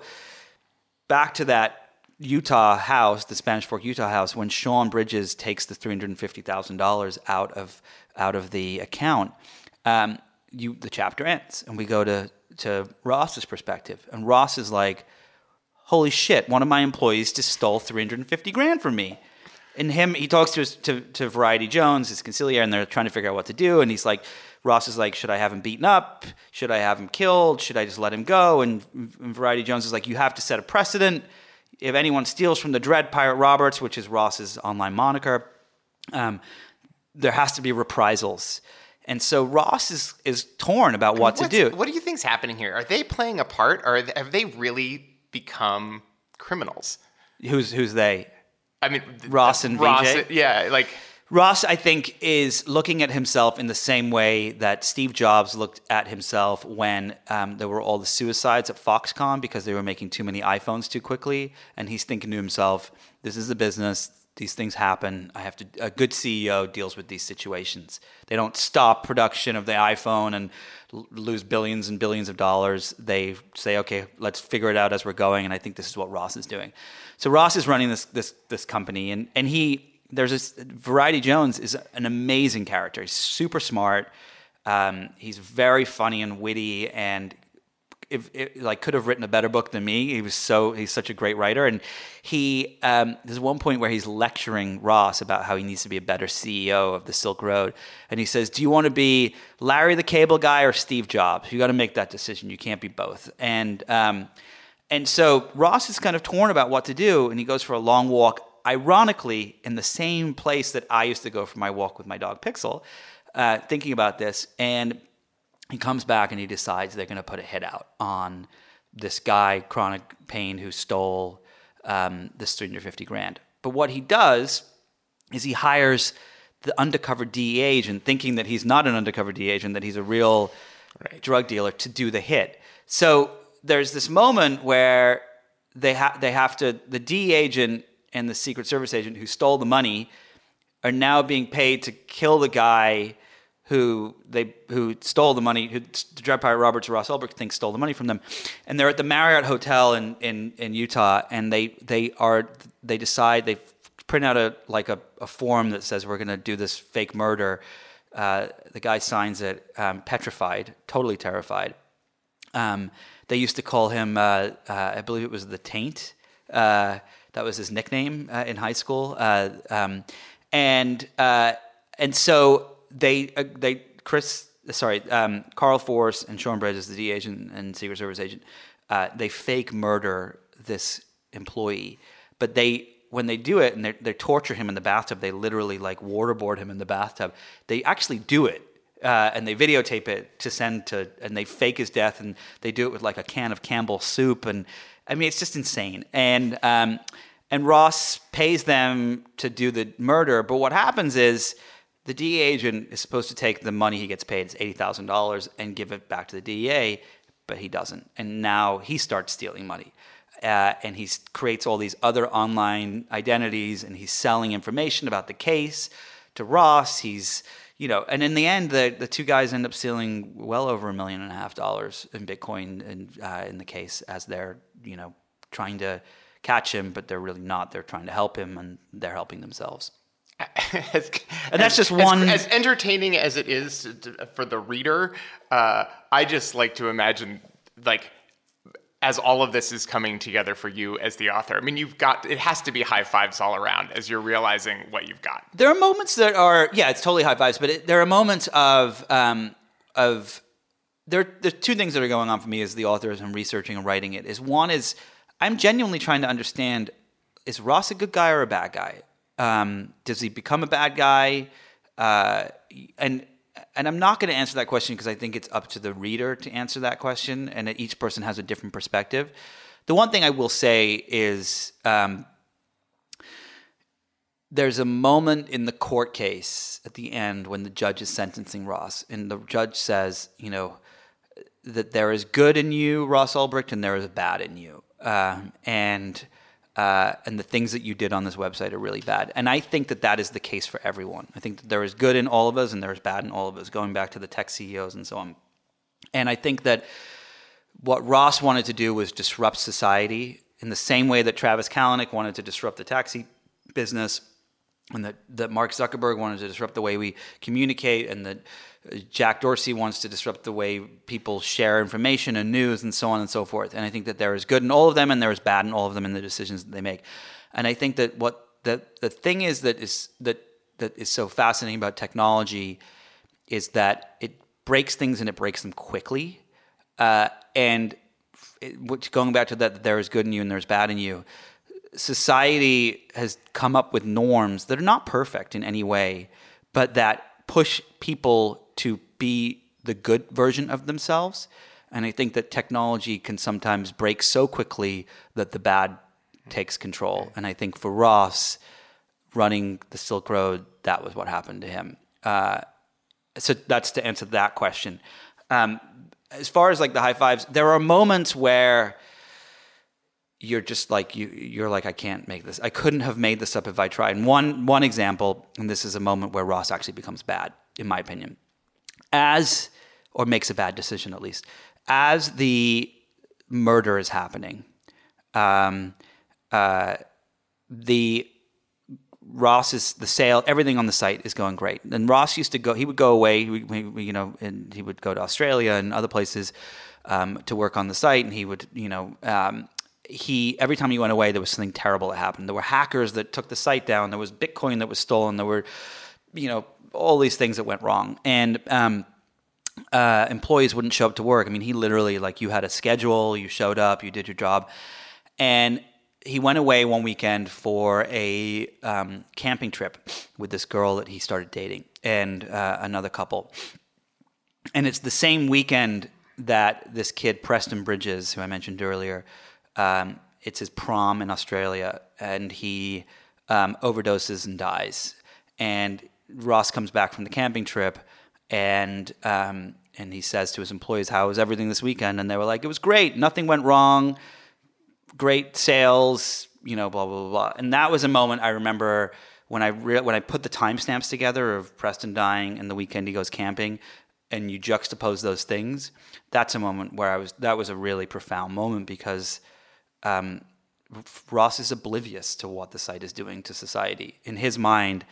back to that Utah house, the Spanish Fork, Utah house, when Sean Bridges takes the three hundred fifty thousand dollars out of out of the account, um, you the chapter ends, and we go to, to Ross's perspective. And Ross is like, holy shit, one of my employees just stole three hundred fifty grand from me. And him, he talks to, his, to to Variety Jones, his conciliary, and they're trying to figure out what to do. And he's like, Ross is like, should I have him beaten up? Should I have him killed? Should I just let him go? And, and Variety Jones is like, you have to set a precedent. If anyone steals from the Dread Pirate Roberts, which is Ross's online moniker, um, there has to be reprisals. And so Ross is is torn about what I mean, to do. What do you think's happening here? Are they playing a part, or have they really become criminals? Who's who's they? I mean, Ross and Ross, V J? Yeah, like Ross, I think, is looking at himself in the same way that Steve Jobs looked at himself when um, there were all the suicides at Foxconn because they were making too many iPhones too quickly. And he's thinking to himself, this is a business. These things happen. I have to. A good C E O deals with these situations. They don't stop production of the iPhone and l- lose billions and billions of dollars. They say, okay, let's figure it out as we're going. And I think this is what Ross is doing. So Ross is running this this this company, and and he there's this Variety Jones is an amazing character. He's super smart. Um, he's very funny and witty, and if, if like could have written a better book than me. He was so he's such a great writer, and he um, there's one point where he's lecturing Ross about how he needs to be a better C E O of the Silk Road, and he says, "Do you want to be Larry the Cable Guy or Steve Jobs? You got to make that decision. You can't be both." And um, And so Ross is kind of torn about what to do, and he goes for a long walk, ironically, in the same place that I used to go for my walk with my dog Pixel, uh, thinking about this. And he comes back and he decides they're going to put a hit out on this guy, chronic pain, who stole um, this three hundred fifty grand. But what he does is he hires the undercover D E A agent, thinking that he's not an undercover D E A agent, that he's a real right. drug dealer, to do the hit. So there's this moment where they have they have to the D E A agent and the Secret Service agent who stole the money are now being paid to kill the guy who they who stole the money, who Dread Pirate Roberts Ross Ulbricht thinks stole the money from them, and they're at the Marriott Hotel in, in, in Utah, and they they are they decide they print out a like a, a form that says we're going to do this fake murder. Uh, the guy signs it, um, petrified, totally terrified. Um, they used to call him, uh, uh, I believe it was the Taint. Uh, that was his nickname uh, in high school, uh, um, and uh, and so. They, uh, they, Chris, sorry, um, Carl Force and Sean Bridges, the D E A agent and Secret Service agent, uh, they fake murder this employee. But they, when they do it and they, they torture him in the bathtub, they literally like waterboard him in the bathtub. They actually do it uh, and they videotape it to send to, and they fake his death, and they do it with like a can of Campbell's soup. And I mean, it's just insane. And um, and Ross pays them to do the murder. But what happens is, the D E A agent is supposed to take the money he gets paid, it's eighty thousand dollars, and give it back to the D E A, but he doesn't. And now he starts stealing money. Uh, and he creates all these other online identities, and he's selling information about the case to Ross. He's, you know, and in the end, the, the two guys end up stealing well over a million and a half dollars in Bitcoin in, uh, in the case, as they're, you know, trying to catch him, but they're really not. They're trying to help him, and they're helping themselves. As, and that's as, just one. As, as entertaining as it is to, to, for the reader, uh, I just like to imagine, like, as all of this is coming together for you as the author. I mean, you've got, it has to be high fives all around as you're realizing what you've got. There are moments that are, yeah, it's totally high fives, but it, there are moments of, um, of, there, there's two things that are going on for me as the author as I'm researching and writing it. Is one is, I'm genuinely trying to understand, is Ross a good guy or a bad guy? Um, does he become a bad guy? Uh, and and I'm not going to answer that question because I think it's up to the reader to answer that question, and each person has a different perspective. The one thing I will say is um, there's a moment in the court case at the end when the judge is sentencing Ross, and the judge says, you know, that there is good in you, Ross Ulbricht, and there is bad in you. Um, and... Uh, and the things that you did on this website are really bad. And I think that that is the case for everyone. I think that there is good in all of us and there is bad in all of us, going back to the tech C E Os and so on. And I think that what Ross wanted to do was disrupt society in the same way that Travis Kalanick wanted to disrupt the taxi business, and that, that Mark Zuckerberg wanted to disrupt the way we communicate, and that Jack Dorsey wants to disrupt the way people share information and news and so on and so forth. And I think that there is good in all of them and there is bad in all of them in the decisions that they make. And I think that what the the thing is that is that that is so fascinating about technology is that it breaks things and it breaks them quickly. Uh, and it, which, going back to that, that there is good in you and there's bad in you, society has come up with norms that are not perfect in any way, but that push people to be the good version of themselves. And I think that technology can sometimes break so quickly that the bad takes control. And I think for Ross, running the Silk Road, that was what happened to him. Uh, so that's to answer that question. Um, as far as like the high fives, there are moments where you're just like, you, you're like, I can't make this. I couldn't have made this up if I tried. And one, one example, and this is a moment where Ross actually becomes bad, in my opinion. As, or makes a bad decision at least, as the murder is happening, um, uh, the Ross is the sale, everything on the site is going great. And Ross used to go, he would go away, we, we, you know, and he would go to Australia and other places um, to work on the site, and he would, you know, um, he every time he went away, there was something terrible that happened. There were hackers that took the site down. There was Bitcoin that was stolen. There were, you know, all these things that went wrong. And um, uh, employees wouldn't show up to work. I mean, he literally, like, you had a schedule, you showed up, you did your job. And he went away one weekend for a um, camping trip with this girl that he started dating and uh, another couple. and it's the same weekend that this kid, Preston Bridges, who I mentioned earlier, um, it's his prom in Australia, and he um, overdoses and dies. And Ross comes back from the camping trip, and um, and he says to his employees, "How was everything this weekend?" And they were like, "It was great. Nothing went wrong. Great sales, you know, blah, blah, blah, blah." And that was a moment I remember when I re- when I put the timestamps together of Preston dying and the weekend he goes camping, and you juxtapose those things. That's a moment where I was, that was a really profound moment, because um, Ross is oblivious to what the site is doing to society. In his mind,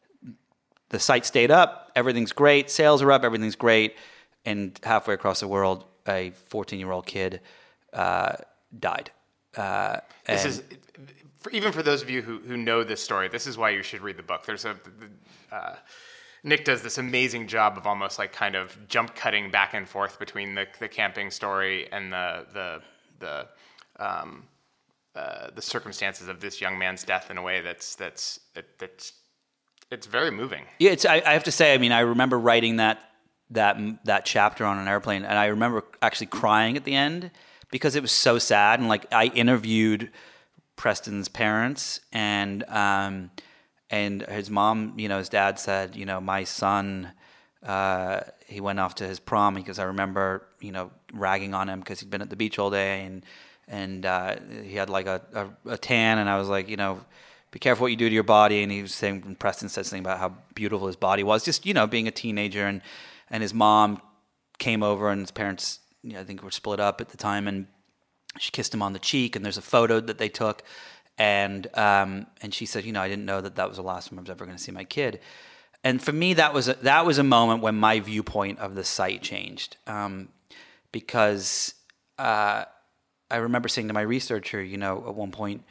the site stayed up, everything's great, sales are up, everything's great, and halfway across the world, a fourteen-year-old kid uh, died. Uh, this is, for, even for those of you who, who know this story, this is why you should read the book. There's a uh, Nick does this amazing job of almost like kind of jump cutting back and forth between the the camping story and the the the um, uh, the circumstances of this young man's death in a way that's that's that, that's it's very moving. Yeah, it's. I, I have to say, I mean, I remember writing that that that chapter on an airplane, and I remember actually crying at the end because it was so sad. And like, I interviewed Preston's parents, and um, and his mom, you know, his dad said, you know, my son, uh, he went off to his prom because I remember, you know, ragging on him because he'd been at the beach all day, and and uh, he had like a, a, a tan, and I was like, you know, be careful what you do to your body. And he was saying, when Preston said something about how beautiful his body was, just, you know, being a teenager. And, and his mom came over, and his parents, you know, I think were split up at the time, and she kissed him on the cheek, and there's a photo that they took. And, um, and she said, you know, I didn't know that that was the last time I was ever going to see my kid. And for me, that was a, that was a moment when my viewpoint of the site changed. Um, because, uh, I remember saying to my researcher, you know, at one point,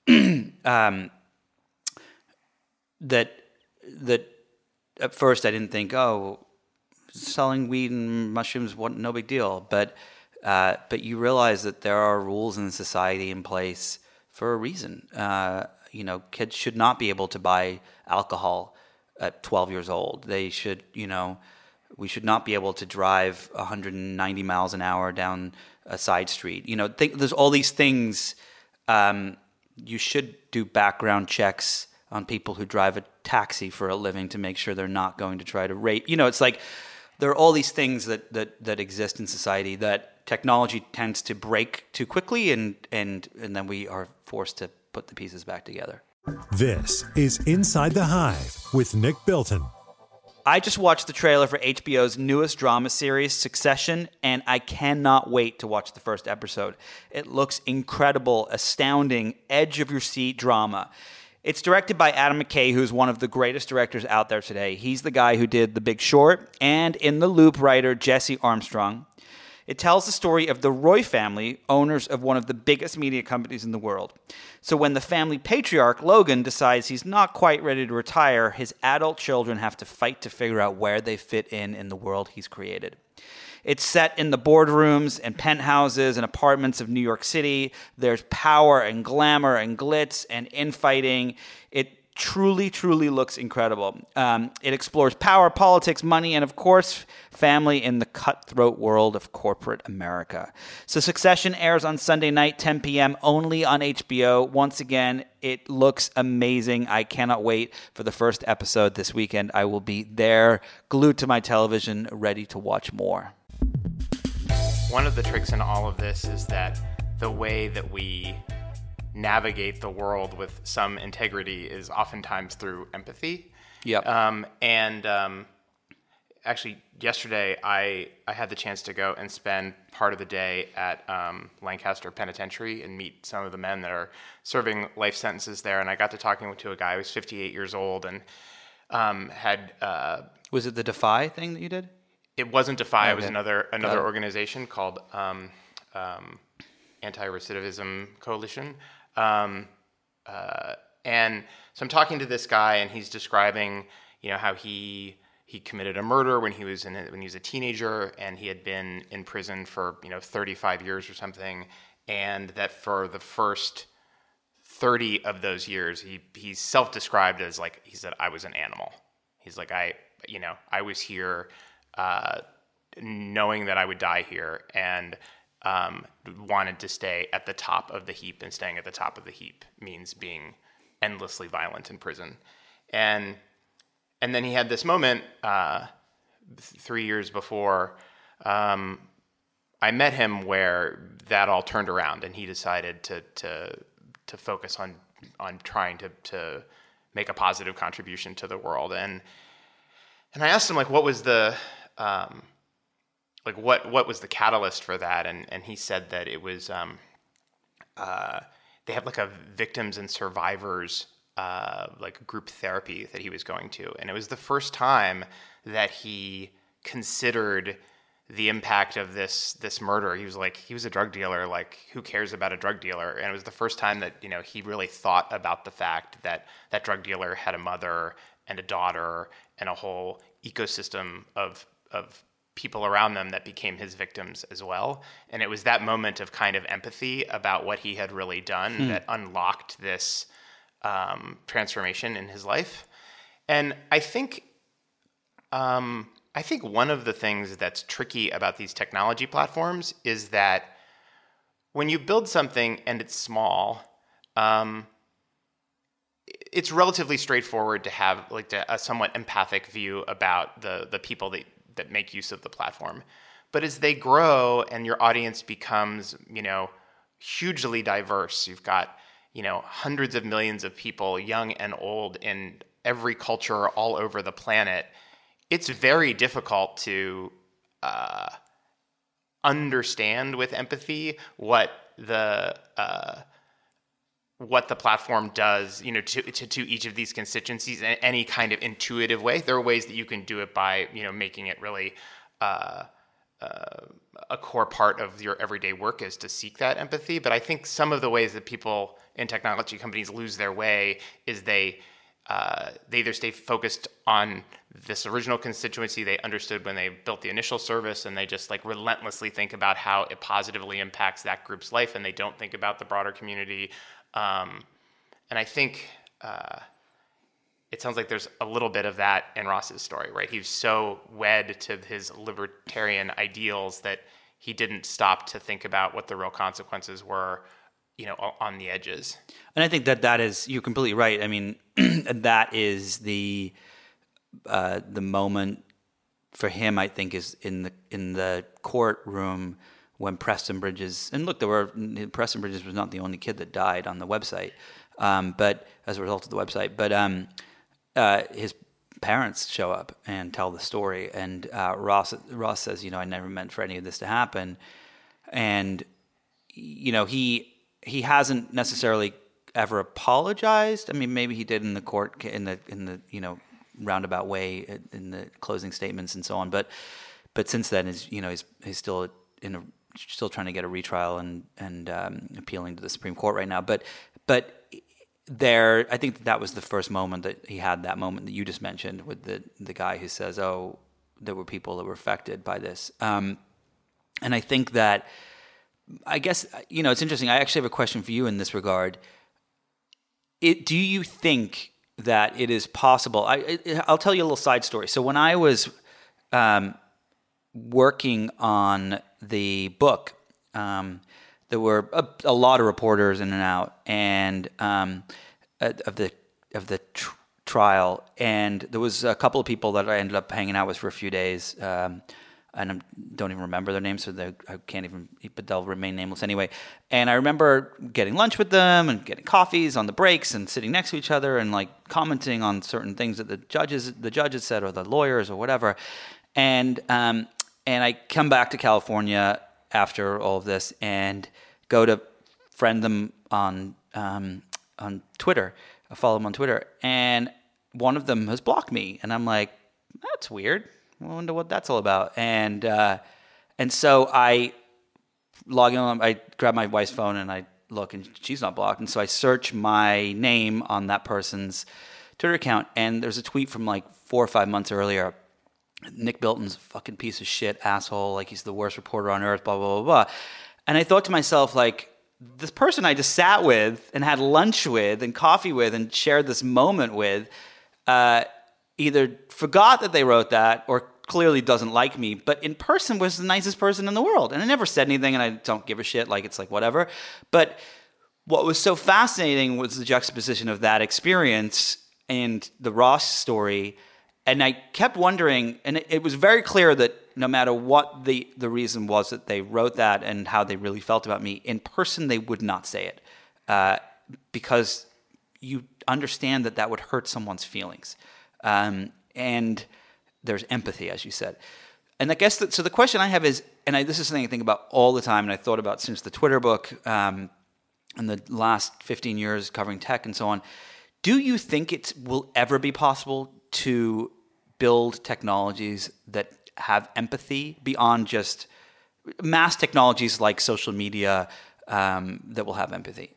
um, that that at first I didn't think, oh, selling weed and mushrooms, what, no big deal. But uh, but you realize that there are rules in society in place for a reason. Uh, you know, kids should not be able to buy alcohol at twelve years old. They should, you know, we should not be able to drive one hundred ninety miles an hour down a side street. You know, th- there's all these things. Um, you should do background checks on people who drive a taxi for a living to make sure they're not going to try to rape. You know, it's like there are all these things that that, that exist in society that technology tends to break too quickly, and, and, and then we are forced to put the pieces back together. This is Inside the Hive with Nick Bilton. I just watched the trailer for H B O's newest drama series, Succession, and I cannot wait to watch the first episode. It looks incredible, astounding, edge-of-your-seat drama. It's directed by Adam McKay, who's one of the greatest directors out there today. He's the guy who did The Big Short, and In the Loop writer Jesse Armstrong. It tells the story of the Roy family, owners of one of the biggest media companies in the world. So when the family patriarch, Logan, decides he's not quite ready to retire, his adult children have to fight to figure out where they fit in in the world he's created. It's set in the boardrooms and penthouses and apartments of New York City. There's power and glamour and glitz and infighting. It truly, truly looks incredible. Um, it explores power, politics, money, and of course, family in the cutthroat world of corporate America. So Succession airs on Sunday night, ten p.m., only on H B O. Once again, it looks amazing. I cannot wait for the first episode this weekend. I will be there, glued to my television, ready to watch more. One of the tricks in all of this is that the way that we navigate the world with some integrity is oftentimes through empathy. Yep. Um, and um, actually, yesterday I I had the chance to go and spend part of the day at um, Lancaster Penitentiary and meet some of the men that are serving life sentences there. And I got to talking to a guy who was fifty-eight years old and um, had. Uh, was it the Defy thing that you did? It wasn't Defy. Okay. It was another another organization called um, um, Anti-Recidivism Coalition. Um, uh, and so I'm talking to this guy, and he's describing, you know, how he he committed a murder when he was in a, when he was a teenager, and he had been in prison for, you know, thirty-five years or something, and that for the first thirty of those years, he he's self-described as, like, he said, I was an animal. He's like, I, you know, I was here. Uh, knowing that I would die here, and um, wanted to stay at the top of the heap, and staying at the top of the heap means being endlessly violent in prison. And and then he had this moment uh, th- three years before um, I met him where that all turned around, and he decided to to to focus on on trying to to make a positive contribution to the world. And and I asked him, like, what was the um, like what what was the catalyst for that? And and he said that it was um, uh, they had like a victims and survivors uh, like group therapy that he was going to, and it was the first time that he considered the impact of this this murder. He was like, he was a drug dealer, like, who cares about a drug dealer? And it was the first time that, you know, he really thought about the fact that that drug dealer had a mother and a daughter and a whole ecosystem of of people around them that became his victims as well. And it was that moment of kind of empathy about what he had really done hmm. that unlocked this um, transformation in his life. And I think um, I think one of the things that's tricky about these technology platforms is that when you build something and it's small, um, it's relatively straightforward to have like to, a somewhat empathic view about the the people that, that make use of the platform. But as they grow and your audience becomes, you know, hugely diverse, you've got, you know, hundreds of millions of people, young and old, in every culture all over the planet, it's very difficult to uh, understand with empathy what the uh, what the platform does, you know, to, to to each of these constituencies in any kind of intuitive way. There are ways that you can do it by, you know, making it really uh, uh, a core part of your everyday work is to seek that empathy. But I think some of the ways that people in technology companies lose their way is they uh, they either stay focused on this original constituency they understood when they built the initial service, and they just like relentlessly think about how it positively impacts that group's life, and they don't think about the broader community. Um, and I think uh, it sounds like there's a little bit of that in Ross's story, right? He was so wed to his libertarian ideals that he didn't stop to think about what the real consequences were, you know, on the edges. And I think that that is, you're completely right. I mean, that is the uh, the moment for him, I think, is in the in the courtroom when Preston Bridges, and look, there were Preston Bridges was not the only kid that died on the website, um, but as a result of the website, but um, uh, his parents show up and tell the story, and uh, Ross Ross says, you know, I never meant for any of this to happen, and you know, he he hasn't necessarily ever apologized. I mean, maybe he did in the court in the in the you know roundabout way in the closing statements and so on, but but since then, is you know, he's he's still in a still trying to get a retrial and and um, appealing to the Supreme Court right now. But but there, I think that, that was the first moment that he had that moment that you just mentioned with the the guy who says, "Oh, there were people that were affected by this." Um, and I think that, I guess, you know, it's interesting. I actually have a question for you in this regard. It do you think that it is possible? I it, I'll tell you a little side story. So when I was um, working on the book, um, there were a, a lot of reporters in and out, and um, of the of the tr- trial, and there was a couple of people that I ended up hanging out with for a few days, um, and I don't even remember their names, so they, I can't even, but they'll remain nameless anyway. And I remember getting lunch with them and getting coffees on the breaks and sitting next to each other and like commenting on certain things that the judges the judges said or the lawyers or whatever, and um, and I come back to California after all of this and go to friend them on um, on Twitter. I follow them on Twitter, and one of them has blocked me, and I'm like, that's weird. I wonder what that's all about. And uh, and so I log in. I grab my wife's phone and I look, and she's not blocked. And so I search my name on that person's Twitter account, and there's a tweet from like four or five months earlier. Nick Bilton's a fucking piece of shit, asshole. Like, he's the worst reporter on earth, blah, blah, blah, blah. And I thought to myself, like, this person I just sat with and had lunch with and coffee with and shared this moment with uh, either forgot that they wrote that or clearly doesn't like me, but in person was the nicest person in the world. And I never said anything, and I don't give a shit. Like, it's like, whatever. But what was so fascinating was the juxtaposition of that experience and the Ross story. And I kept wondering, and it, it was very clear that no matter what the, the reason was that they wrote that and how they really felt about me, in person they would not say it. Uh, because you understand that that would hurt someone's feelings. Um, and there's empathy, as you said. And I guess, that, so the question I have is, and I, this is something I think about all the time, and I thought about since the Twitter book, um, in the last fifteen years covering tech and so on, do you think it will ever be possible to build technologies that have empathy beyond just mass technologies like social media um, that will have empathy?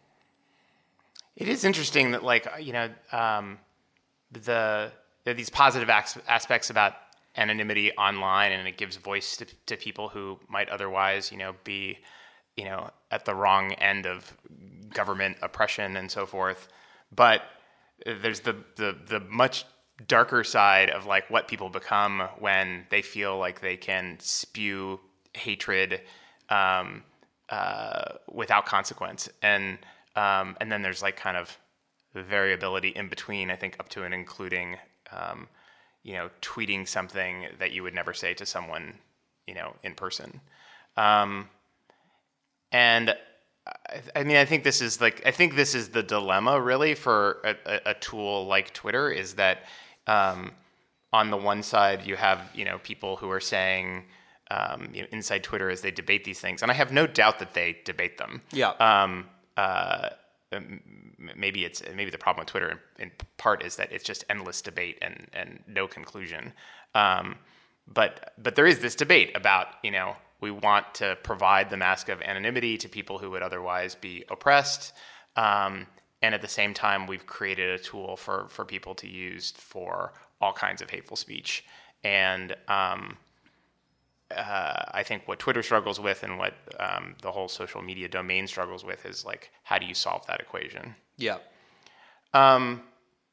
It is interesting that, like, you know, um, the there are these positive as- aspects about anonymity online, and it gives voice to, to people who might otherwise, you know, be, you know, at the wrong end of government oppression and so forth. But there's the the the much darker side of, like, what people become when they feel like they can spew hatred um, uh, without consequence, and um, and then there's, like, kind of variability in between, I think, up to and including, um, you know, tweeting something that you would never say to someone, you know, in person. Um, and I, I mean, I think this is like, I think this is the dilemma really for a, a, a tool like Twitter, is that um, on the one side you have, you know, people who are saying, um, you know, inside Twitter as they debate these things, and I have no doubt that they debate them. Yeah. Um, uh, maybe it's maybe the problem with Twitter in, in part is that it's just endless debate and and no conclusion. Um, but but there is this debate about, you know, we want to provide the mask of anonymity to people who would otherwise be oppressed, um, and at the same time we've created a tool for for people to use for all kinds of hateful speech. And um, Uh, I think what Twitter struggles with and what um, the whole social media domain struggles with is, like, how do you solve that equation? Yeah. Um,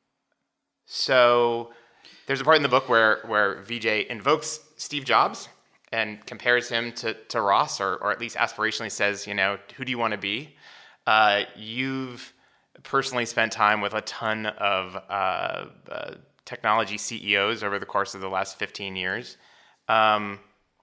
so there's a part in the book where, where V J invokes Steve Jobs and compares him to, to Ross, or, or at least aspirationally says, you know, who do you want to be? Uh, you've personally spent time with a ton of uh, uh, technology C E Os over the course of the last fifteen years. Um,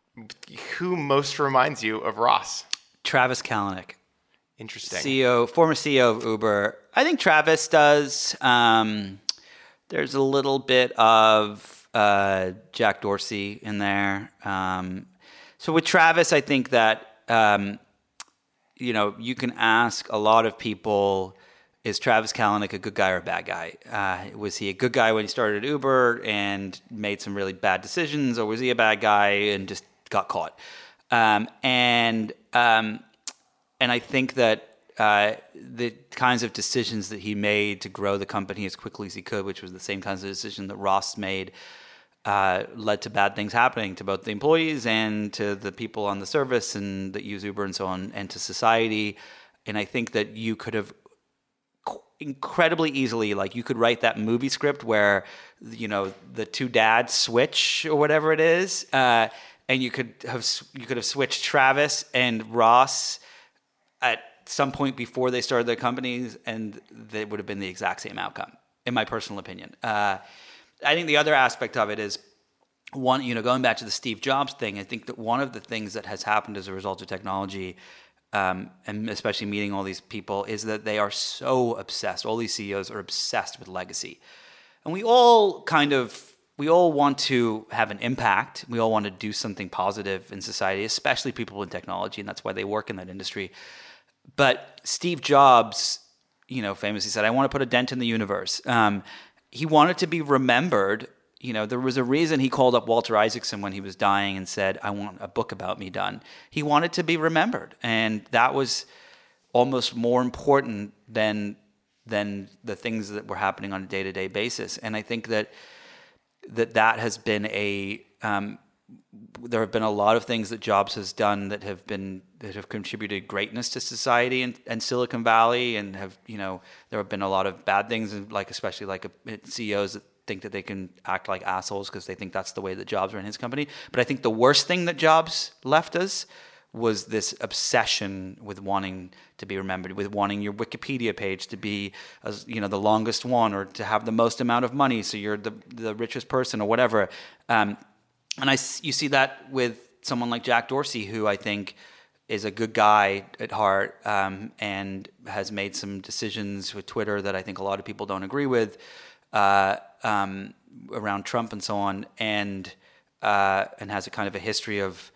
Who most reminds you of Ross? Travis Kalanick. Interesting. C E O, former C E O of Uber. I think Travis does. Um, there's a little bit of uh, Jack Dorsey in there. Um, so with Travis, I think that, um, you know, you can ask a lot of people, is Travis Kalanick a good guy or a bad guy? Uh, was he a good guy when he started Uber and made some really bad decisions, or was he a bad guy and just got caught? Um, and um, and I think that uh, the kinds of decisions that he made to grow the company as quickly as he could, which was the same kinds of decision that Ross made, uh, led to bad things happening to both the employees and to the people on the service and that use Uber and so on, and to society. And I think that you could have incredibly easily, like, you could write that movie script where, you know, the two dads switch or whatever it is, uh, and you could have you could have switched Travis and Ross at some point before they started their companies, and they would have been the exact same outcome, in my personal opinion. Uh, I think the other aspect of it is, one, you know, going back to the Steve Jobs thing, I think that one of the things that has happened as a result of technology, um, and especially meeting all these people, is that they are so obsessed. All these C E Os are obsessed with legacy. And we all kind of, we all want to have an impact. We all want to do something positive in society, especially people in technology, and that's why they work in that industry. But Steve Jobs, you know, famously said, I want to put a dent in the universe. Um, he wanted to be remembered. You know, there was a reason he called up Walter Isaacson when he was dying and said, I want a book about me done. He wanted to be remembered. And that was almost more important than than the things that were happening on a day-to-day basis. And I think that that that has been a um, there have been a lot of things that Jobs has done that have been that have contributed greatness to society and, and Silicon Valley, and have, you know, there have been a lot of bad things, and like especially like a, C E Os that think that they can act like assholes because they think that's the way that Jobs ran his company. But I think the worst thing that Jobs left us was this obsession with wanting to be remembered, with wanting your Wikipedia page to be, as you know, the longest one, or to have the most amount of money, so you're the the richest person or whatever. Um, and I, you see that with someone like Jack Dorsey, who I think is a good guy at heart, um, and has made some decisions with Twitter that I think a lot of people don't agree with, uh, um, around Trump and so on, and uh, and has a kind of a history of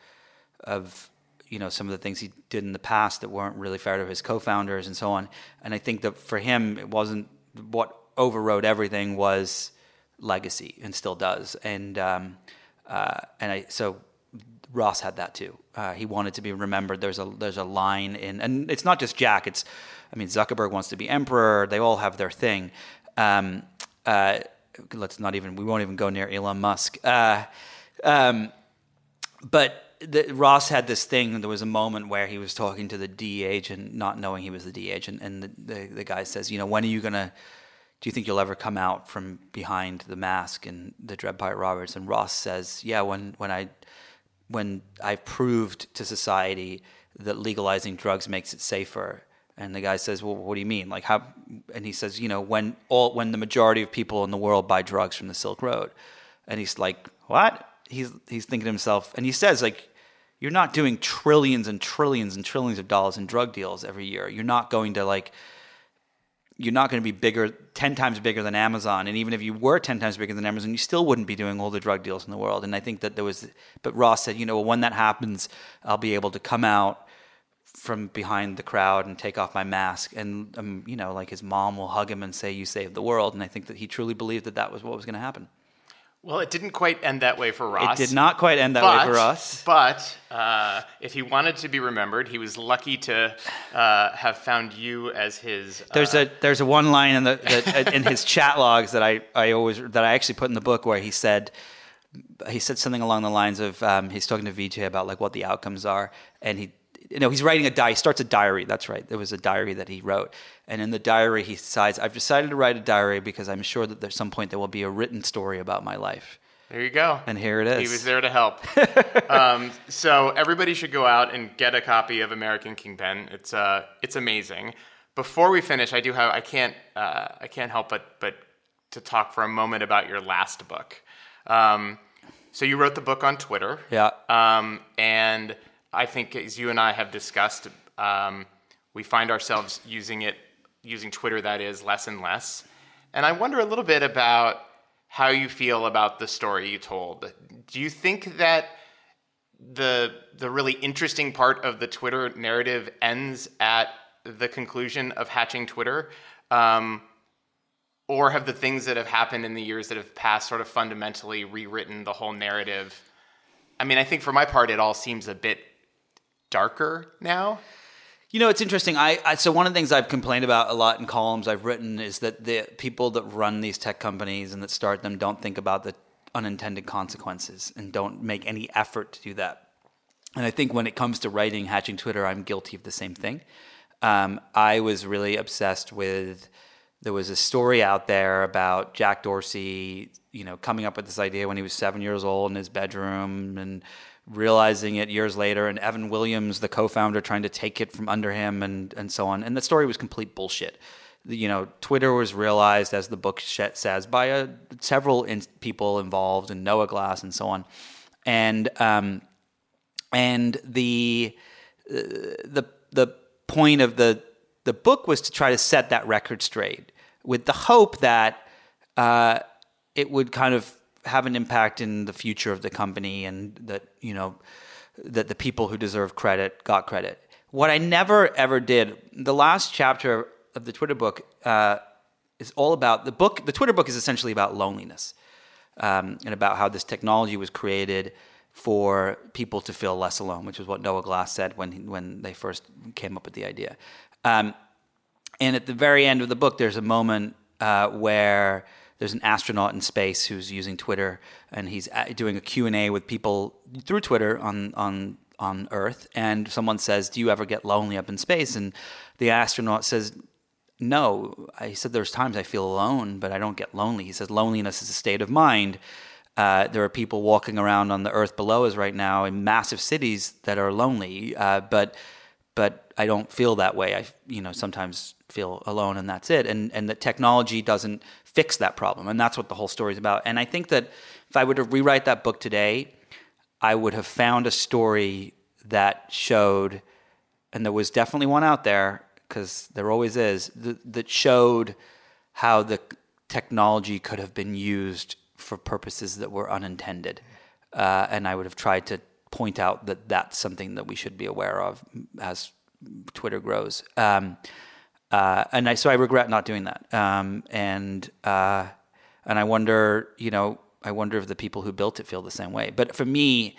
of you know, some of the things he did in the past that weren't really fair to his co-founders and so on. And I think that for him, it wasn't, what overrode everything was legacy, and still does. And um, uh, and I so Ross had that too. Uh, he wanted to be remembered. There's a there's a line in, and it's not just Jack. It's, I mean, Zuckerberg wants to be emperor. They all have their thing. Um, uh, let's not even, we won't even go near Elon Musk. Uh, um, but The, Ross had this thing, and there was a moment where he was talking to the D E agent, not knowing he was the D E agent, and the, the, the guy says, you know, when are you going to, do you think you'll ever come out from behind the mask in the Dread Pirate Roberts? And Ross says, yeah, when, when I when I proved to society that legalizing drugs makes it safer. And the guy says, well, what do you mean? Like how? And he says, you know, when all when the majority of people in the world buy drugs from the Silk Road. And he's like, what? He's he's thinking to himself, and he says, like, you're not doing trillions and trillions and trillions of dollars in drug deals every year. You're not going to like, you're not going to be bigger, ten times bigger than Amazon. And even if you were ten times bigger than Amazon, you still wouldn't be doing all the drug deals in the world. And I think that there was, but Ross said, you know, when that happens, I'll be able to come out from behind the crowd and take off my mask. And, um, you know, like his mom will hug him and say, you saved the world. And I think that he truly believed that that was what was going to happen. Well, it didn't quite end that way for Ross. It did not quite end that but, way for us. But uh, if he wanted to be remembered, he was lucky to uh, have found you as his. Uh... There's a there's a one line in the, the in his chat logs that I, I always that I actually put in the book where he said he said something along the lines of um, he's talking to Vijay about like what the outcomes are, and he. You know, he's writing a diary. He starts a diary. That's right. There was a diary that he wrote. And in the diary, he decides, I've decided to write a diary because I'm sure that there's some point there will be a written story about my life. There you go. And here it is. He was there to help. um, so everybody should go out and get a copy of American Kingpin. It's uh, it's amazing. Before we finish, I do have, I can't, uh, I can't help but, but to talk for a moment about your last book. Um, so you wrote the book on Twitter. Yeah. Um, and I think, as you and I have discussed, um, we find ourselves using it, using Twitter, that is, less and less. And I wonder a little bit about how you feel about the story you told. Do you think that the the really interesting part of the Twitter narrative ends at the conclusion of hatching Twitter? Um, or have the things that have happened in the years that have passed sort of fundamentally rewritten the whole narrative? I mean, I think for my part, it all seems a bit darker now. You know, it's interesting. I, I so one of the things I've complained about a lot in columns I've written is that the people that run these tech companies and that start them don't think about the unintended consequences and don't make any effort to do that. And I think when it comes to writing Hatching Twitter, I'm guilty of the same thing. Um, I was really obsessed with, there was a story out there about Jack Dorsey, you know, coming up with this idea when he was seven years old in his bedroom and realizing it years later, and Evan Williams, the co-founder, trying to take it from under him and, and so on. And the story was complete bullshit. The, you know, Twitter was realized, as the book says, by a, several in, people involved, and Noah Glass and so on. And um, and the uh, the the point of the the book was to try to set that record straight, with the hope that uh, it would kind of have an impact in the future of the company, and that, you know, that the people who deserve credit got credit. What I never ever did, the last chapter of the Twitter book uh, is all about the book. The Twitter book is essentially about loneliness, um, and about how this technology was created for people to feel less alone, which is what Noah Glass said when he, when they first came up with the idea. Um, and at the very end of the book, there's a moment uh, where there's an astronaut in space who's using Twitter, and he's doing a Q and A with people through Twitter on, on, on Earth. And someone says, do you ever get lonely up in space? And the astronaut says, no. I said there's times I feel alone, but I don't get lonely. He says loneliness is a state of mind. Uh, there are people walking around on the earth below us right now in massive cities that are lonely, uh, but but I don't feel that way. I you know sometimes feel alone, and that's it. And and that technology doesn't fix that problem, and that's what the whole story is about. And I think that if I were to rewrite that book today, I would have found a story that showed, and there was definitely one out there, because there always is, th- that showed how the technology could have been used for purposes that were unintended. Uh, and I would have tried to point out that that's something that we should be aware of as Twitter grows. Um, uh, and I, so I regret not doing that. Um, and uh, and I wonder, you know, I wonder if the people who built it feel the same way. But for me,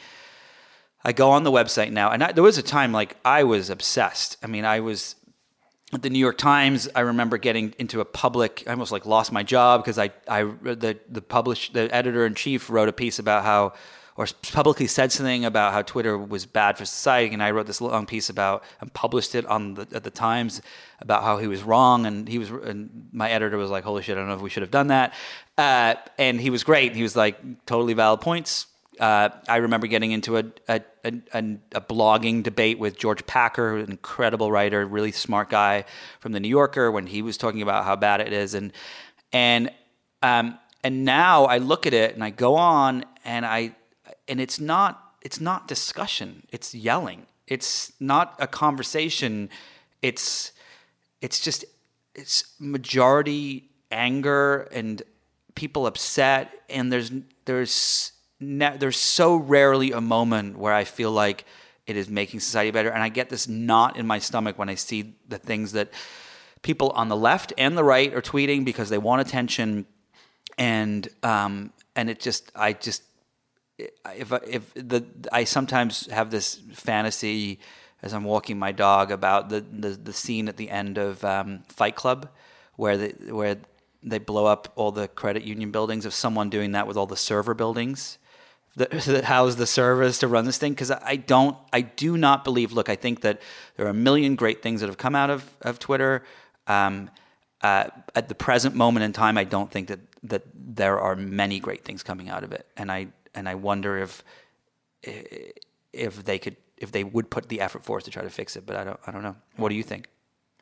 I go on the website now, and I, there was a time like I was obsessed. I mean, I was at the New York Times. I remember getting into a public, I almost like lost my job because I, I, the the publish, the editor in chief wrote a piece about how, or publicly said something about how Twitter was bad for society, and I wrote this long piece about and published it on the at the Times about how he was wrong, and he was, and my editor was like, "Holy shit, I don't know if we should have done that," uh, and he was great. He was like, totally valid points. Uh, I remember getting into a a, a a blogging debate with George Packer, an incredible writer, really smart guy from the New Yorker, when he was talking about how bad it is, and and um, and now I look at it and I go on and I and it's not it's not discussion, it's yelling. It's not a conversation. It's it's just it's majority anger and people upset, and there's there's Ne- there's so rarely a moment where I feel like it is making society better, and I get this knot in my stomach when I see the things that people on the left and the right are tweeting because they want attention, and um, and it just I just if if the I sometimes have this fantasy as I'm walking my dog about the the, the scene at the end of um, Fight Club where the where they blow up all the credit union buildings, of someone doing that with all the server buildings that, that house the servers to run this thing. Because I don't, I do not believe, look, I think that there are a million great things that have come out of, of Twitter. Um, uh, at the present moment in time, I don't think that, that there are many great things coming out of it. And I, and I wonder if, if they could, if they would put the effort forth to try to fix it, but I don't, I don't know. What do you think?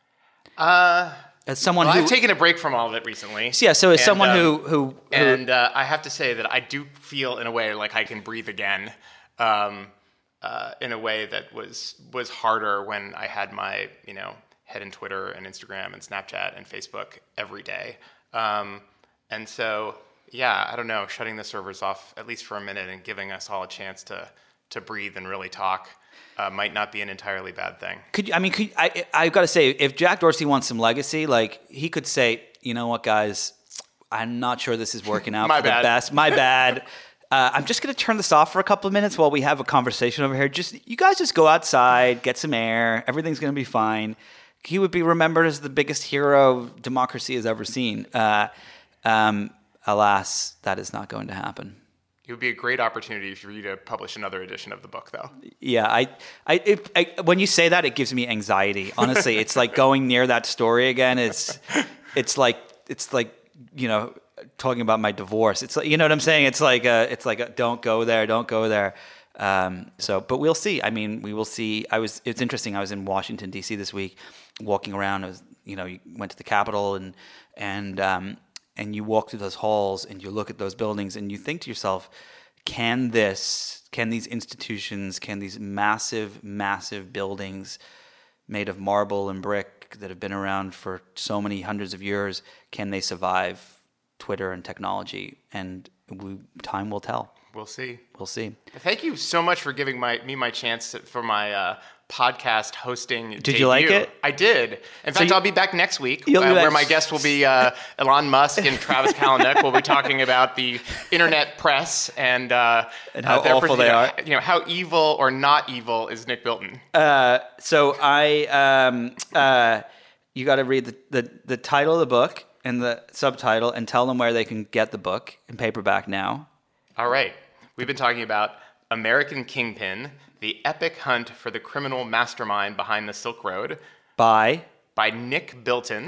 Uh, As someone well, who, I've taken a break from all of it recently. Yeah, so as and, someone um, who, who, who and uh, I have to say that I do feel in a way like I can breathe again, um, uh, in a way that was was harder when I had my you know head in Twitter and Instagram and Snapchat and Facebook every day. Um, and so yeah, I don't know, shutting the servers off at least for a minute and giving us all a chance to to breathe and really talk Uh, might not be an entirely bad thing. Could I mean? Could, I I've got to say, if Jack Dorsey wants some legacy, like he could say, you know what, guys, I'm not sure this is working out My for bad. the best. My bad. Uh, I'm just going to turn this off for a couple of minutes while we have a conversation over here. Just you guys just go outside, get some air. Everything's going to be fine. He would be remembered as the biggest hero democracy has ever seen. Uh, um, alas, that is not going to happen. It would be a great opportunity for you to publish another edition of the book, though. Yeah, I, I, it, I, when you say that, it gives me anxiety. Honestly, it's like going near that story again. It's, it's like, it's like, you know, talking about my divorce. It's like, you know what I'm saying? It's like, a, it's like, a, don't go there, don't go there. Um, so, but we'll see. I mean, we will see. I was, it's interesting. I was in Washington D C this week, walking around. I was, you know, you went to the Capitol and, and, um, and you walk through those halls and you look at those buildings and you think to yourself, can this, can these institutions, can these massive, massive buildings made of marble and brick that have been around for so many hundreds of years, can they survive Twitter and technology? And we, time will tell. We'll see. We'll see. Thank you so much for giving my me my chance to, for my uh, podcast hosting Did debut. you like it? I did. In So fact, you- I'll be back next week, You'll be uh, back. where my guest will be uh, Elon Musk and Travis Kalanick. We'll be talking about the internet press and uh, And how uh, their awful pers- you they know, are. You know, how evil or not evil is Nick Bilton? Uh, so I, um, uh, you got to read the, the, the title of the book and the subtitle and tell them where they can get the book in paperback now. All right. We've been talking about American Kingpin, the epic hunt for the criminal mastermind behind the Silk Road, By by Nick Bilton.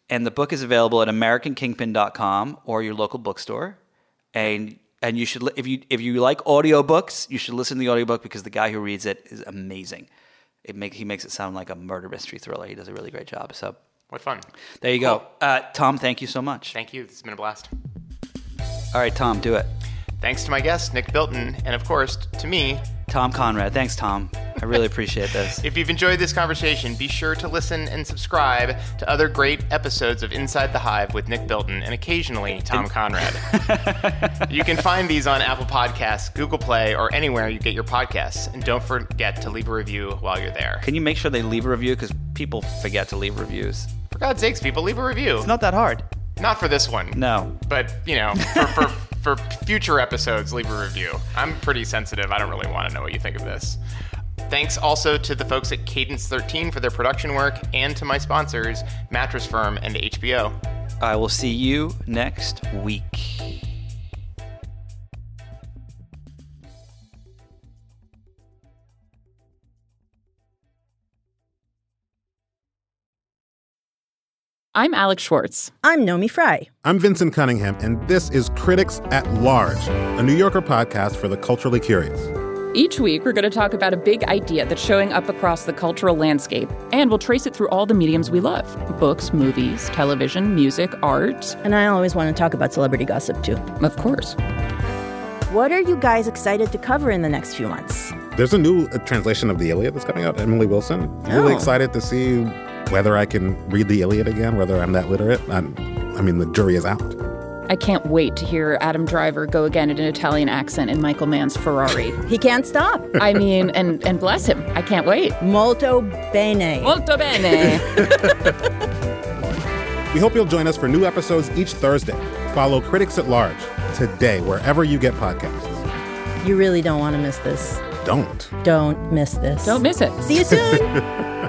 and the book is available at american kingpin dot com or your local bookstore. And and you should, if you if you like audiobooks, you should listen to the audiobook because the guy who reads it is amazing. It make, he makes it sound like a murder mystery thriller. He does a really great job. So what fun. There you Cool. go. Uh, Tom, thank you so much. Thank you. It's been a blast. All right, Tom, do it. Thanks to my guest, Nick Bilton, and of course, to me, Tom Conrad. Thanks, Tom. I really appreciate this. If you've enjoyed this conversation, be sure to listen and subscribe to other great episodes of Inside the Hive with Nick Bilton and occasionally Tom Conrad. You can find these on Apple Podcasts, Google Play, or anywhere you get your podcasts. And don't forget to leave a review while you're there. Can you make sure they leave a review? Because people forget to leave reviews. For God's sakes, people, leave a review. It's not that hard. Not for this one. No. But, you know, for, for, for future episodes, leave a review. I'm pretty sensitive. I don't really want to know what you think of this. Thanks also to the folks at Cadence thirteen for their production work and to my sponsors, Mattress Firm and H B O. I will see you next week. I'm Alex Schwartz. I'm Nomi Fry. I'm Vincent Cunningham, and this is Critics at Large, a New Yorker podcast for the culturally curious. Each week, we're going to talk about a big idea that's showing up across the cultural landscape, and we'll trace it through all the mediums we love. Books, movies, television, music, art. And I always want to talk about celebrity gossip, too. Of course. What are you guys excited to cover in the next few months? There's a new uh, translation of the Iliad that's coming out, Emily Wilson. Oh. Really excited to see whether I can read the Iliad again, whether I'm that literate. I'm, I mean, the jury is out. I can't wait to hear Adam Driver go again in an Italian accent in Michael Mann's Ferrari. He can't stop. I mean, and, and bless him. I can't wait. Molto bene. Molto bene. We hope you'll join us for new episodes each Thursday. Follow Critics at Large today, wherever you get podcasts. You really don't want to miss this. Don't. Don't miss this. Don't miss it. See you soon.